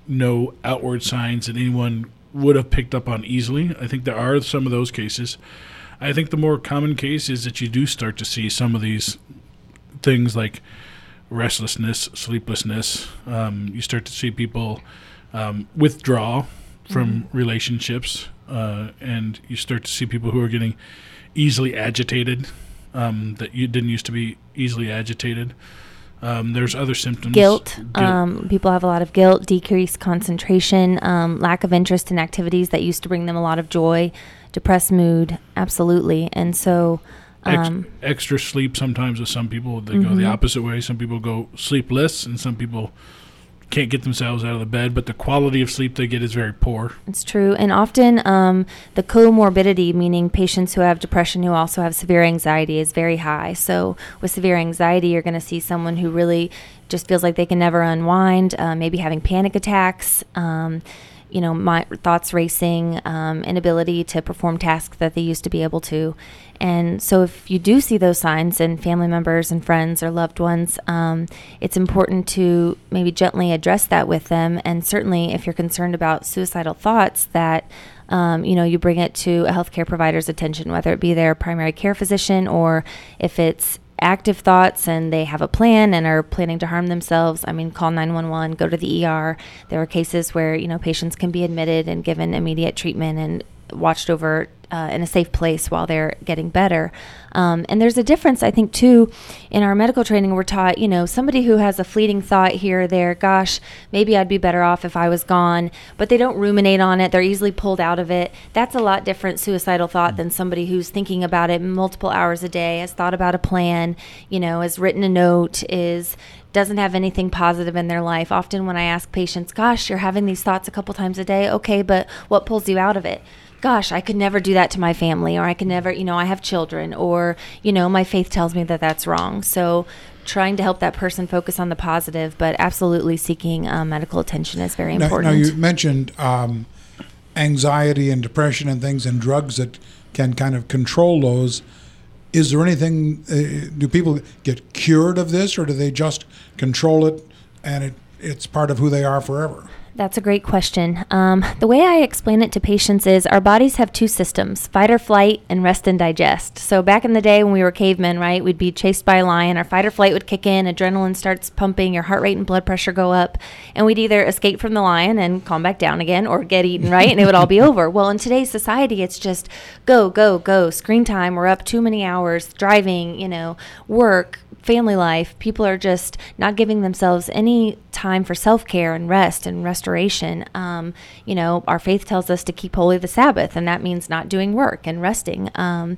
S4: no outward signs that anyone would have picked up on easily. I think there are some of those cases. I think the more common case is that you do start to see some of these things like restlessness, sleeplessness. Um, you start to see people um, withdraw from mm-hmm. relationships, uh, and you start to see people who are getting easily agitated um, that you didn't used to be easily agitated. Um, there's other symptoms.
S5: Guilt.
S4: Guilt.
S5: Um, people have a lot of guilt, decreased concentration, um, lack of interest in activities that used to bring them a lot of joy, depressed mood, absolutely. And so... Um,
S4: Ex- extra sleep sometimes with some people. They
S5: mm-hmm.
S4: go the opposite way. Some people go sleepless, and some people can't get themselves out of the bed, but the quality of sleep they get is very poor.
S5: It's true. And often um, the comorbidity, meaning patients who have depression who also have severe anxiety, is very high. So with severe anxiety, you're going to see someone who really just feels like they can never unwind, uh, maybe having panic attacks, um, you know, my, thoughts racing, um, inability to perform tasks that they used to be able to. And so if you do see those signs in family members and friends or loved ones, um, it's important to maybe gently address that with them. And certainly if you're concerned about suicidal thoughts, that, um, you know, you bring it to a healthcare provider's attention, whether it be their primary care physician or if it's active thoughts and they have a plan and are planning to harm themselves. I mean, call nine one one, go to the E R. There are cases where, you know, patients can be admitted and given immediate treatment and watched over uh, in a safe place while they're getting better. Um, and there's a difference, I think, too, in our medical training. We're taught, you know, somebody who has a fleeting thought here or there, gosh, maybe I'd be better off if I was gone, but they don't ruminate on it. They're easily pulled out of it. That's a lot different suicidal thought than somebody who's thinking about it multiple hours a day, has thought about a plan, you know, has written a note, is doesn't have anything positive in their life. Often when I ask patients, gosh, you're having these thoughts a couple times a day. Okay, but what pulls you out of it? Gosh, I could never do that to my family, or I could never, you know, I have children, or, you know, my faith tells me that that's wrong. So trying to help that person focus on the positive, but absolutely seeking uh, medical attention is very
S2: now,
S5: important.
S2: Now, you mentioned um, anxiety and depression and things, and drugs that can kind of control those. Is there anything, uh, do people get cured of this, or do they just control it and it, it's part of who they are forever?
S5: That's a great question. Um, the way I explain it to patients is our bodies have two systems, fight or flight and rest and digest. So back in the day when we were cavemen, right, we'd be chased by a lion, our fight or flight would kick in, adrenaline starts pumping, your heart rate and blood pressure go up, and we'd either escape from the lion and calm back down again or get eaten, right, and it would all be over. Well, in today's society, it's just go, go, go, screen time, we're up too many hours, driving, you know, work, family life. People are just not giving themselves any time for self-care and rest and restoration. Um, you know, our faith tells us to keep holy the Sabbath, and that means not doing work and resting. Um,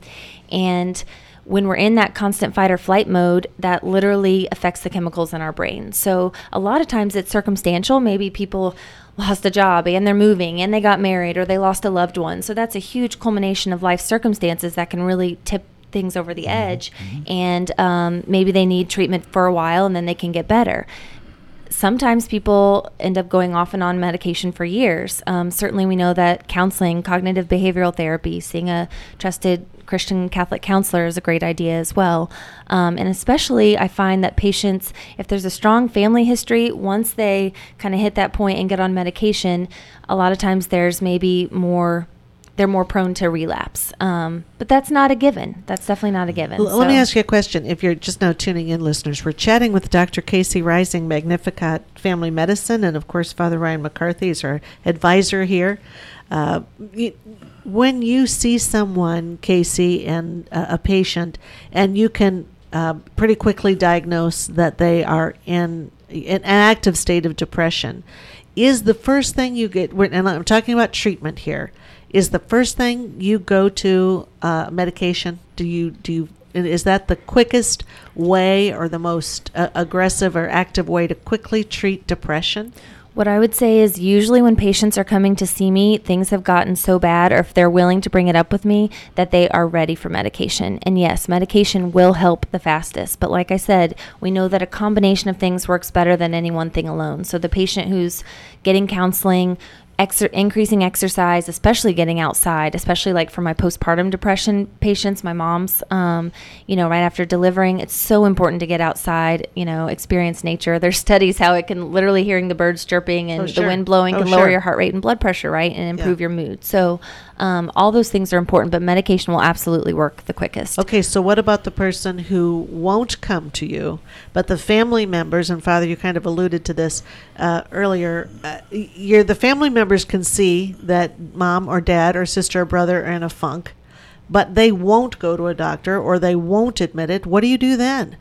S5: and when we're in that constant fight or flight mode, that literally affects the chemicals in our brain. So a lot of times it's circumstantial. Maybe people lost a job and they're moving and they got married or they lost a loved one. So that's a huge culmination of life circumstances that can really tip things over the edge, mm-hmm. and um, maybe they need treatment for a while and then they can get better. Sometimes people end up going off and on medication for years. Um, certainly we know that counseling, cognitive behavioral therapy, seeing a trusted Christian Catholic counselor is a great idea as well. Um, and especially I find that patients, if there's a strong family history, once they kind of hit that point and get on medication, a lot of times there's maybe more they're more prone to relapse. Um, but that's not a given. That's definitely not a given.
S3: L-
S5: so.
S3: Let me ask you a question. If you're just now tuning in, listeners, we're chatting with Doctor Casey Rising, Magnificat Family Medicine, and of course, Father Ryan McCarthy is our advisor here. Uh, y- when you see someone, Casey, and uh, a patient, and you can uh, pretty quickly diagnose that they are in an active state of depression, is the first thing you get, and I'm talking about treatment here, is the first thing you go to uh, medication? Do you do you is that the quickest way or the most uh, aggressive or active way to quickly treat depression?
S5: What I would say is usually when patients are coming to see me, things have gotten so bad, or if they're willing to bring it up with me, that they are ready for medication. And yes, medication will help the fastest. But like I said, we know that a combination of things works better than any one thing alone. So the patient who's getting counseling, Exer- increasing exercise, especially getting outside, especially like for my postpartum depression patients, my moms, um, you know, right after delivering, it's so important to get outside, you know, experience nature. There's studies how it can literally hearing the birds chirping and
S3: oh, sure.
S5: the wind blowing
S3: oh,
S5: can
S3: sure.
S5: lower your heart rate and blood pressure, right, and improve yeah. your mood. So um, all those things are important, but medication will absolutely work the quickest.
S3: Okay, so what about the person who won't come to you, but the family members, and Father, you kind of alluded to this uh, earlier, uh, you're the family members can see that mom or dad or sister or brother are in a funk, but they won't go to a doctor or they won't admit it. What do you do then?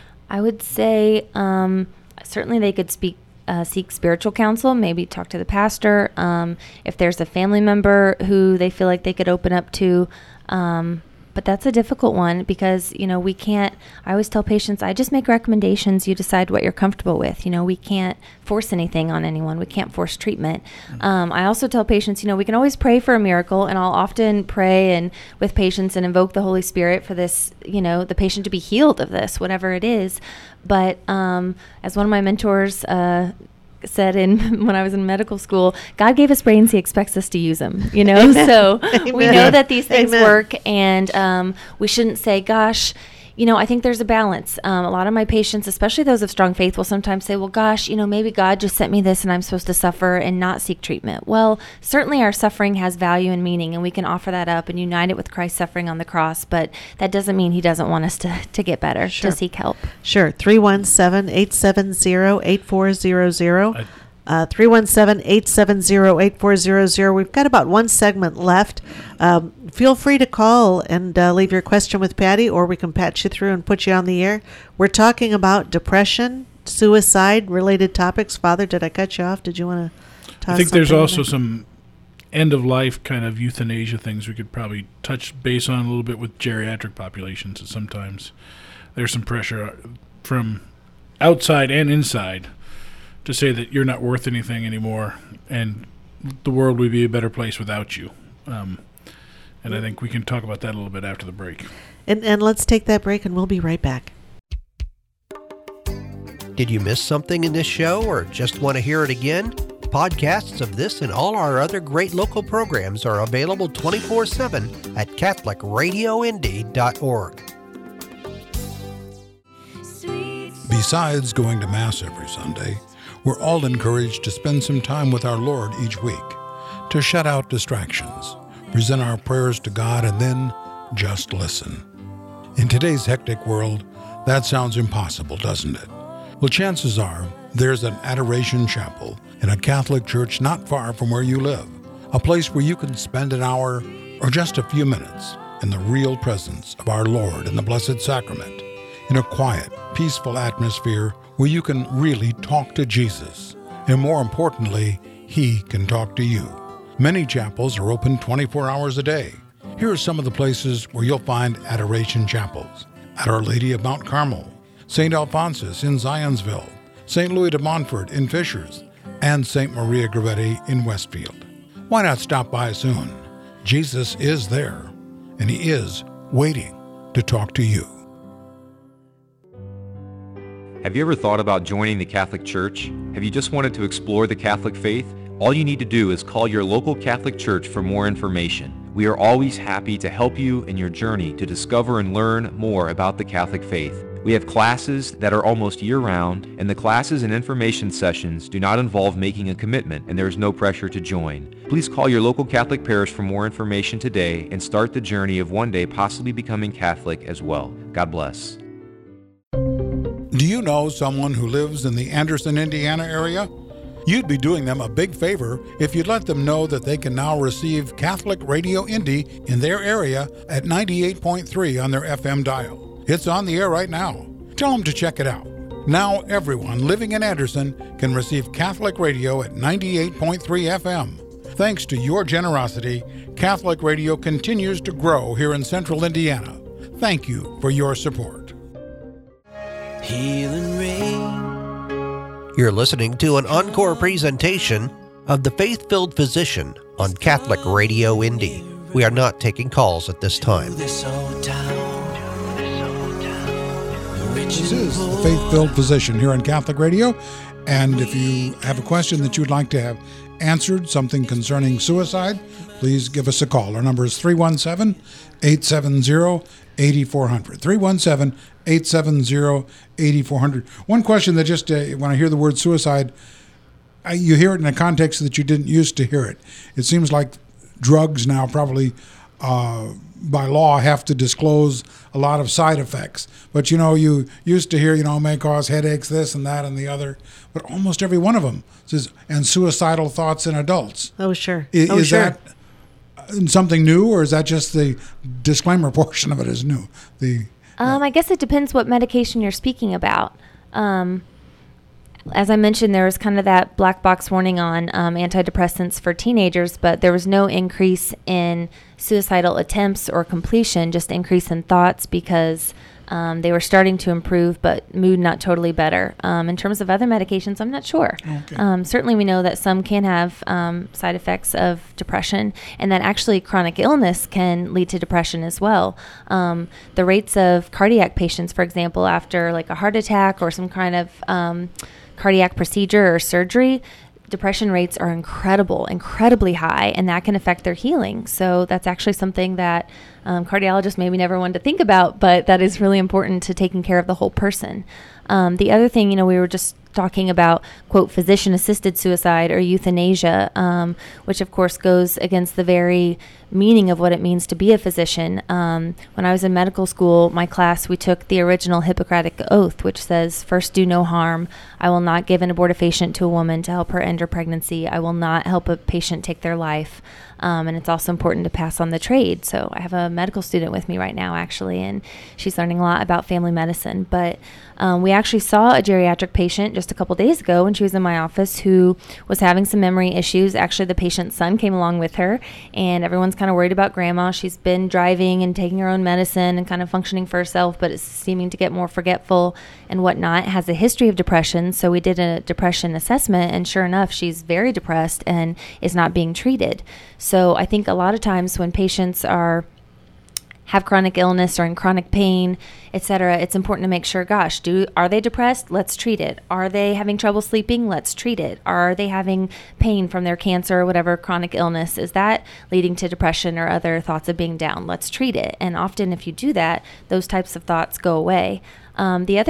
S5: I would say um, certainly they could speak, uh, seek spiritual counsel, maybe talk to the pastor. Um, if there's a family member who they feel like they could open up to, um, but that's a difficult one because, you know, we can't, I always tell patients, I just make recommendations. You decide what you're comfortable with. You know, we can't force anything on anyone. We can't force treatment. Mm-hmm. Um, I also tell patients, you know, we can always pray for a miracle, and I'll often pray and with patients and invoke the Holy Spirit for this, you know, the patient to be healed of this, whatever it is. But um, as one of my mentors, uh, said in when I was in medical school, God gave us brains, he expects us to use them, you know.
S3: Amen.
S5: So
S3: Amen.
S5: We know that these things
S3: Amen.
S5: work, and um, we shouldn't say, gosh, you know, I think there's a balance. Um, a lot of my patients, especially those of strong faith, will sometimes say, well, gosh, you know, maybe God just sent me this and I'm supposed to suffer and not seek treatment. Well, certainly our suffering has value and meaning, and we can offer that up and unite it with Christ's suffering on the cross, but that doesn't mean he doesn't want us to, to get better,
S3: Sure.
S5: to seek help.
S3: Sure. three one seven, eight seven zero, eight four zero zero. Uh, three one seven, eight seven zero, eight four zero zero. We've got about one segment left. Um, feel free to call and uh, leave your question with Patty, or we can patch you through and put you on the air. We're talking about depression, suicide-related topics. Father, did I cut you off? Did you want to talk
S4: I think there's
S3: something
S4: also
S3: there?
S4: some end-of-life kind of euthanasia things we could probably touch base on a little bit with geriatric populations. That sometimes there's some pressure from outside and inside to say that you're not worth anything anymore and the world would be a better place without you. Um, and I think we can talk about that a little bit after the break.
S3: And, and let's take that break, and we'll be right back.
S1: Did you miss something in this show or just want to hear it again? Podcasts of this and all our other great local programs are available twenty-four seven at catholic radio indy dot org.
S2: Besides going to Mass every Sunday, we're all encouraged to spend some time with our Lord each week, to shut out distractions, present our prayers to God, and then just listen. In today's hectic world, that sounds impossible, doesn't it? Well, chances are there's an adoration chapel in a Catholic church not far from where you live, a place where you can spend an hour or just a few minutes in the real presence of our Lord in the Blessed Sacrament, in a quiet, peaceful atmosphere where you can really talk to Jesus, and more importantly, He can talk to you. Many chapels are open twenty-four hours a day. Here are some of the places where you'll find adoration chapels: at Our Lady of Mount Carmel, Saint Alphonsus in Zionsville, Saint Louis de Montfort in Fishers, and Saint Maria Goretti in Westfield. Why not stop by soon? Jesus is there, and He is waiting to talk to you.
S6: Have you ever thought about joining the Catholic Church? Have you just wanted to explore the Catholic faith? All you need to do is call your local Catholic church for more information. We are always happy to help you in your journey to discover and learn more about the Catholic faith. We have classes that are almost year-round, and the classes and information sessions do not involve making a commitment, and there is no pressure to join. Please call your local Catholic parish for more information today and start the journey of one day possibly becoming Catholic as well. God bless.
S2: Do you know someone who lives in the Anderson, Indiana area? You'd be doing them a big favor if you'd let them know that they can now receive Catholic Radio Indy in their area at ninety-eight point three on their F M dial. It's on the air right now. Tell them to check it out. Now everyone living in Anderson can receive Catholic Radio at ninety-eight point three F M. Thanks to your generosity, Catholic Radio continues to grow here in central Indiana. Thank you for your support.
S1: Healing rain. You're listening to an encore presentation of The Faith-Filled Physician on Catholic Radio Indy. We are not taking calls at this time.
S2: This is The Faith-Filled Physician here on Catholic Radio. And if you have a question that you would like to have answered, something concerning suicide, please give us a call. Our number is three one seven, eight seven zero, eight four zero zero. three one seven, eight seven zero, eight four zero zero. One question that just, uh, when I hear the word suicide, I, you hear it in a context that you didn't used to hear it. It seems like drugs now probably, uh, by law, have to disclose a lot of side effects. But, you know, you used to hear, you know, may cause headaches, this and that and the other. But almost every one of them says, and suicidal thoughts in adults.
S3: Oh, sure.
S2: Is,
S3: oh,
S2: is
S3: sure.
S2: that something new, or is that just the disclaimer portion of it is new? The
S5: Um, I guess it depends what medication you're speaking about. Um, as I mentioned, there was kind of that black box warning on um, antidepressants for teenagers, but there was no increase in suicidal attempts or completion, just increase in thoughts because um, they were starting to improve, but mood not totally better. Um, in terms of other medications, I'm not sure.
S2: Okay.
S5: Um, certainly we know that some can have um, side effects of depression, and that actually chronic illness can lead to depression as well. Um, the rates of cardiac patients, for example, after like a heart attack or some kind of um, cardiac procedure or surgery, depression rates are incredible, incredibly high, and that can affect their healing. So that's actually something that um, cardiologists maybe never wanted to think about, but that is really important to taking care of the whole person. Um, the other thing, you know, we were just talking about, quote, physician-assisted suicide or euthanasia, um, which of course goes against the very meaning of what it means to be a physician. Um, when I was in medical school, my class, we took the original Hippocratic Oath, which says, first, do no harm. I will not give an abortifacient to a woman to help her end her pregnancy. I will not help a patient take their life. Um, and it's also important to pass on the trade. So I have a medical student with me right now, actually, and she's learning a lot about family medicine. But um, we actually saw a geriatric patient just a couple days ago when she was in my office who was having some memory issues. Actually, the patient's son came along with her, and everyone's kind of worried about grandma. She's been driving and taking her own medicine and kind of functioning for herself, but is seeming to get more forgetful and whatnot. Has a history of depression, so we did a depression assessment, and sure enough, she's very depressed and is not being treated. So I think a lot of times when patients are have chronic illness or in chronic pain, et cetera, it's important to make sure, gosh, do are they depressed? Let's treat it. Are they having trouble sleeping? Let's treat it. Are they having pain from their cancer or whatever chronic illness? Is that leading to depression or other thoughts of being down? Let's treat it. And often if you do that, those types of thoughts go away. Um, the other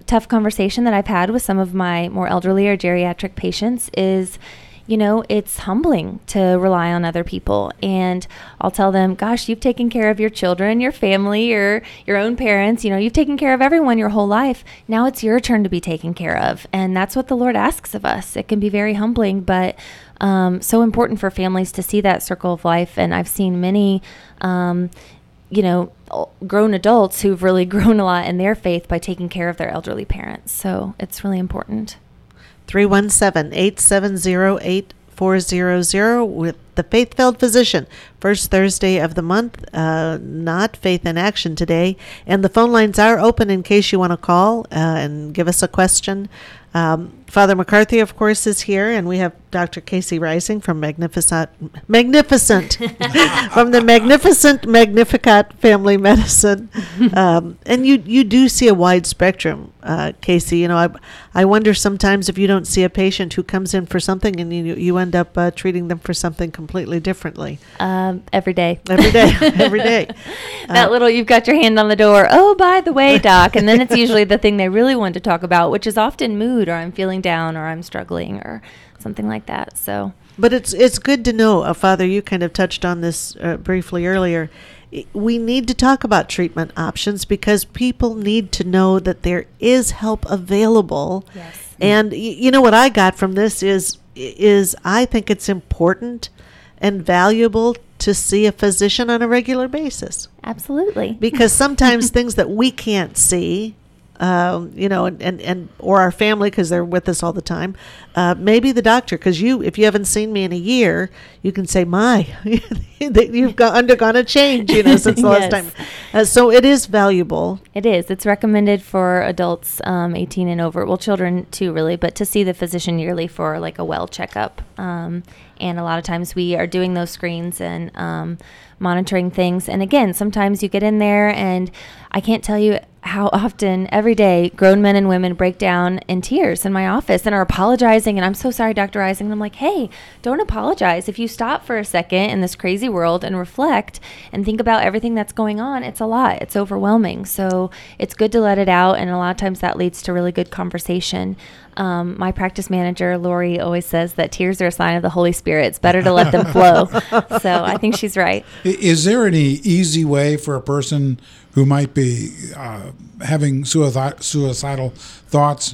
S5: tough conversation that I've had with some of my more elderly or geriatric patients is, you know, it's humbling to rely on other people. And I'll tell them, gosh, you've taken care of your children, your family, your your own parents. You know, you've taken care of everyone your whole life. Now it's your turn to be taken care of. And that's what the Lord asks of us. It can be very humbling, but um, so important for families to see that circle of life. And I've seen many, um, you know, grown adults who've really grown a lot in their faith by taking care of their elderly parents. So it's really important.
S3: three one seven, eight seven zero, eight four zero zero with the Faith-Filled Physician. First Thursday of the month, uh, not Faith in Action today. And the phone lines are open in case you want to call uh, and give us a question. Um, Father McCarthy, of course, is here, and we have Doctor Casey Rising from Magnificent, Magnificent, from the Magnificent Magnificat Family Medicine. Um, and you you do see a wide spectrum, uh, Casey. You know, I I wonder sometimes if you don't see a patient who comes in for something and you you end up uh, treating them for something completely differently.
S5: Um, every day.
S3: Every day. Every day.
S5: that uh, little, you've got your hand on the door. Oh, by the way, doc. And then it's usually the thing they really want to talk about, which is often mood, or I'm feeling down, or I'm struggling, or something like that. So,
S3: but it's it's good to know, uh, Father, you kind of touched on this uh, briefly earlier. We need to talk about treatment options because people need to know that there is help available.
S5: Yes.
S3: And y- you know what I got from this is is I think it's important and valuable to see a physician on a regular basis.
S5: Absolutely.
S3: Because sometimes things that we can't see, Um, you know, and, and, and or our family because they're with us all the time. Uh, maybe the doctor, because you, if you haven't seen me in a year, you can say, "My, you've got, undergone a change," you know, since the
S5: yes.
S3: last time. Uh, so it is valuable.
S5: It is. It's recommended for adults um, eighteen and over, well, children too, really, but to see the physician yearly for like a well checkup. Um, and a lot of times we are doing those screens and um, monitoring things. And again, sometimes you get in there and I can't tell you how often every day grown men and women break down in tears in my office and are apologizing. And I'm so sorry, Doctor Rising. And I'm like, hey, don't apologize. If you stop for a second in this crazy world and reflect and think about everything that's going on, it's a lot. It's overwhelming. So it's good to let it out. And a lot of times that leads to really good conversation. Um, my practice manager, Lori, always says that tears are a sign of the Holy Spirit. It's better to let them flow. So I think she's right.
S2: Is there any easy way for a person who might be uh, having suicide, suicidal thoughts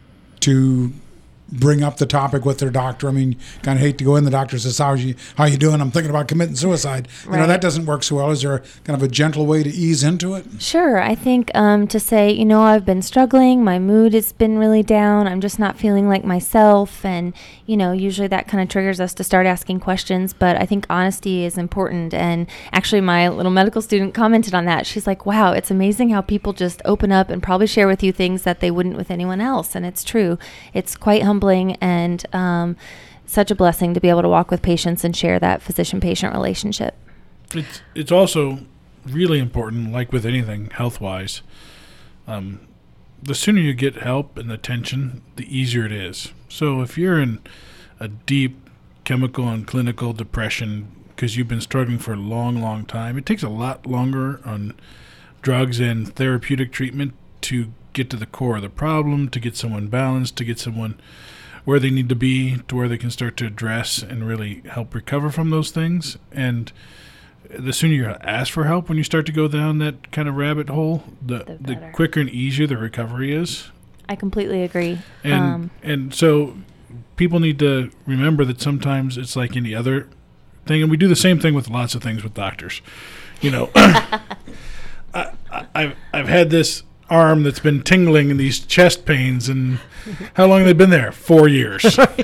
S2: to bring up the topic with their doctor? I mean, kind of hate to go in. The doctor says, "How you how you doing? I'm thinking about committing suicide." You
S5: right.
S2: know, that doesn't work so well. Is there kind of a gentle way to ease into it?
S5: Sure. I think um, to say, you know, I've been struggling. My mood has been really down. I'm just not feeling like myself. And, you know, usually that kind of triggers us to start asking questions. But I think honesty is important. And actually, my little medical student commented on that. She's like, wow, it's amazing how people just open up and probably share with you things that they wouldn't with anyone else. And it's true. It's quite humbling. And um, such a blessing to be able to walk with patients and share that physician-patient relationship.
S4: It's it's also really important, like with anything health-wise. Um, the sooner you get help and attention, the easier it is. So if you're in a deep chemical and clinical depression because you've been struggling for a long, long time, it takes a lot longer on drugs and therapeutic treatment to get to the core of the problem, to get someone balanced, to get someone where they need to be, to where they can start to address and really help recover from those things. And the sooner you ask for help when you start to go down that kind of rabbit hole, the the, the quicker and easier the recovery is.
S5: I completely agree.
S4: And um, and so people need to remember that sometimes it's like any other thing, and we do the same thing with lots of things with doctors. You know, I, I, I've I've had this arm that's been tingling in these chest pains, and how long have they been there? Four years.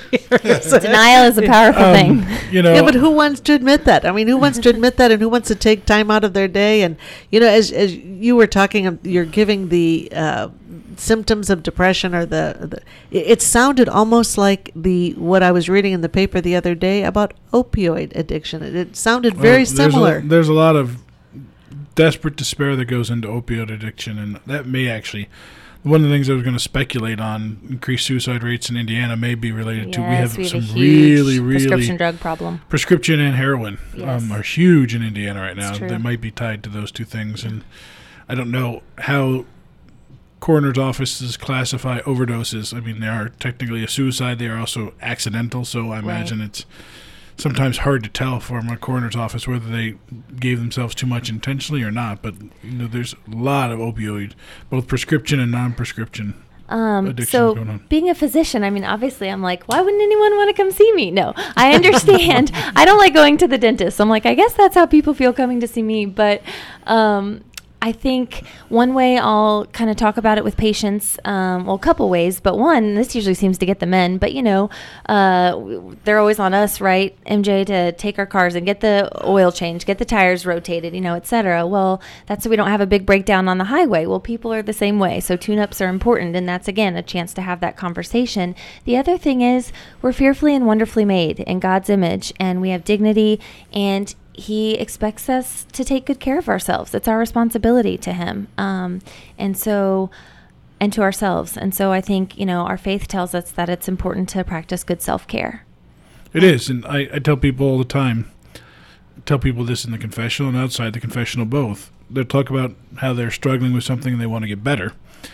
S5: Denial is a powerful um, thing.
S3: You know, yeah, but who wants to admit that? I mean, who wants to admit that, and who wants to take time out of their day? And you know, as as you were talking, you're giving the uh, symptoms of depression, or the, the it sounded almost like the what I was reading in the paper the other day about opioid addiction. It, it sounded very
S4: well, there's
S3: similar.
S4: A, there's a lot of desperate despair that goes into opioid addiction, and that may actually, one of the things I was going to speculate on, increased suicide rates in Indiana may be related
S5: yes,
S4: to we have
S5: we have
S4: some
S5: a
S4: really, really
S5: prescription drug problem.
S4: Prescription and heroin
S5: yes.
S4: um, are huge in Indiana right now.
S5: They
S4: might be tied to those two things, and I don't know how coroner's offices classify overdoses. I mean, they are technically a suicide. They are also accidental, so I imagine
S5: Right.
S4: it's sometimes hard to tell from a coroner's office whether they gave themselves too much intentionally or not. But you know, there's a lot of opioid, both prescription and non-prescription
S5: Um,
S4: addiction
S5: so
S4: going on.
S5: being a physician, I mean, obviously I'm like, why wouldn't anyone want to come see me? No, I understand. I don't like going to the dentist. So I'm like, I guess that's how people feel coming to see me. But, um, I think one way I'll kind of talk about it with patients, um, well, a couple ways, but one, this usually seems to get the men, but you know, uh, w- they're always on us, right, M J, to take our cars and get the oil changed, get the tires rotated, you know, et cetera. Well, that's so we don't have a big breakdown on the highway. Well, people are the same way. So tune-ups are important. And that's, again, a chance to have that conversation. The other thing is we're fearfully and wonderfully made in God's image, and we have dignity, and He expects us to take good care of ourselves. It's our responsibility to Him. Um, and so, and to ourselves. And so I think, you know, our faith tells us that it's important to practice good self-care.
S4: It is, and I, I tell people all the time, tell people this in the confessional and outside the confessional both. They'll talk about how they're struggling with something and they want to get better.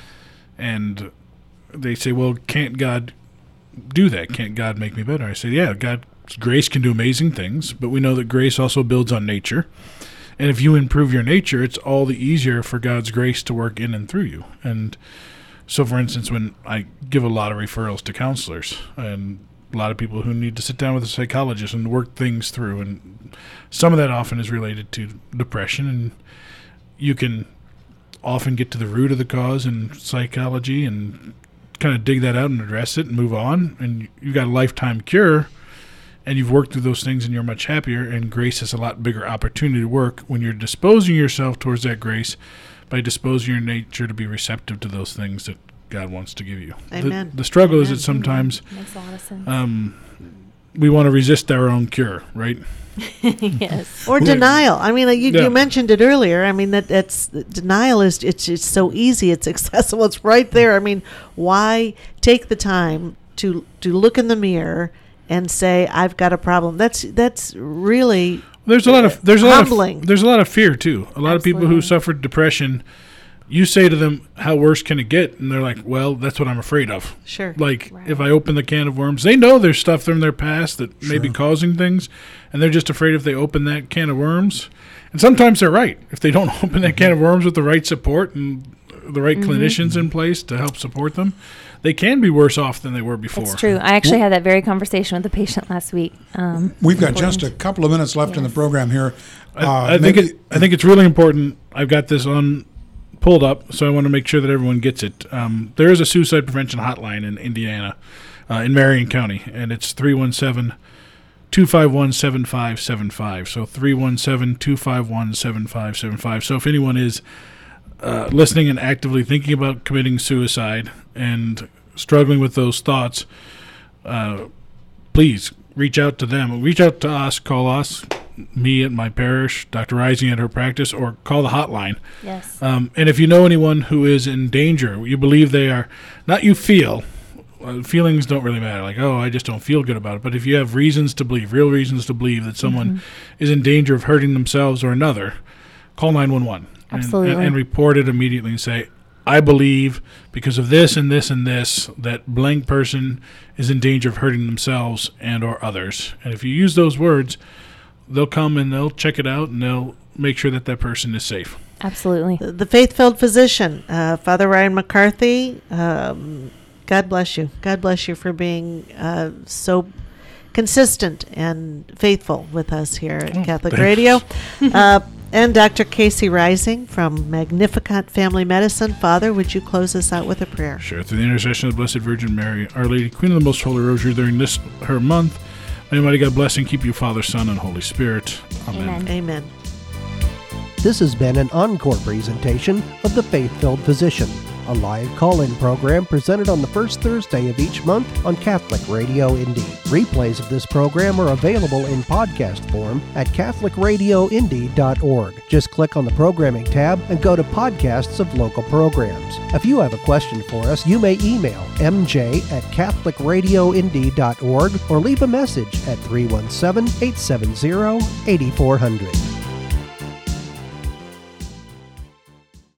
S4: And they say, well, can't God do that? Can't God make me better? I say, yeah, God grace can do amazing things, but we know that grace also builds on nature. And if you improve your nature, it's all the easier for God's grace to work in and through you. And so, for instance, when I give a lot of referrals to counselors and a lot of people who need to sit down with a psychologist and work things through, and some of that often is related to depression, and you can often get to the root of the cause in psychology and kind of dig that out and address it and move on, and you've got a lifetime cure. And you've worked through those things and you're much happier, and grace has a lot bigger opportunity to work when you're disposing yourself towards that grace by disposing your nature to be receptive to those things that God wants to give you.
S3: Amen.
S4: The, the struggle
S3: Amen.
S4: is that sometimes
S5: Makes a lot of sense.
S4: um, we want to resist our own cure, right?
S5: Yes.
S3: Or denial. I mean, uh, you,
S4: Yeah.
S3: you mentioned it earlier. I mean, that that's denial is it's it's so easy. It's accessible. It's right there. I mean, why take the time to to look in the mirror and say, I've got a problem? That's that's really
S4: There's a lot of there's a lot
S3: humbling.
S4: of there's a lot of fear too. A lot of people who
S5: Absolutely.
S4: suffered depression, you say to them, how worse can it get? And they're like, well, that's what I'm afraid of.
S3: Sure.
S4: Like,
S5: Right.
S4: if I open the can of worms, they know there's stuff from their past that may be causing things, and they're just afraid if they open that can of worms. And sometimes they're right. If they don't open that can of worms with the right support and the right
S5: Mm-hmm.
S4: clinicians in place to help support them, they can be worse off than they were before.
S5: It's true. I actually had that very conversation with a patient last week. Um,
S2: We've got
S5: important.
S2: just a couple of minutes left in the
S5: Yes.
S2: program here.
S4: I,
S2: Uh,
S4: I think
S2: maybe-
S4: it, I think it's really important. I've got this on pulled up, so I want to make sure that everyone gets it. Um, there is a suicide prevention hotline in Indiana, uh, in Marion County, and it's three one seven, two five one, seven five seven five. So three one seven, two five one, seven five seven five. So if anyone is uh, listening and actively thinking about committing suicide and struggling with those thoughts, uh, please reach out to them. Reach out to us. Call us, me at my parish, Doctor Rising at her practice, or call the hotline.
S5: Yes.
S4: Um, and if you know anyone who is in danger, you believe they are, not you feel, uh, feelings don't really matter, like, oh, I just don't feel good about it. But if you have reasons to believe, real reasons to believe that someone is in danger of hurting themselves or another, call nine one one. And,
S5: Absolutely.
S4: and, and report it immediately and say, I believe because of this and this and this that blank person is in danger of hurting themselves and or others. And if you use those words, they'll come and they'll check it out and they'll make sure that that person is safe.
S5: Absolutely.
S3: The, the faith-filled physician, uh, Father Ryan McCarthy. Um, God bless you. God bless you for being uh, so consistent and faithful with us here at
S4: Oh,
S3: Catholic
S4: thanks.
S3: Radio. uh, and Doctor Casey Rising from Magnificat Family Medicine. Father, would you close us out with a prayer?
S4: Sure. Through the intercession of the Blessed Virgin Mary, Our Lady, Queen of the Most Holy Rosary, during this her month, may Almighty God bless and keep you, Father, Son, and Holy Spirit. Amen.
S5: Amen.
S3: Amen.
S1: This has been an encore presentation of The Faith-Filled Physician, a live call-in program presented on the first Thursday of each month on Catholic Radio Indy. Replays of this program are available in podcast form at catholic radio indy dot org. Just click on the programming tab and go to podcasts of local programs. If you have a question for us, you may email m j at catholic radio indy dot org or leave a message at three one seven, eight seven zero, eight four zero zero.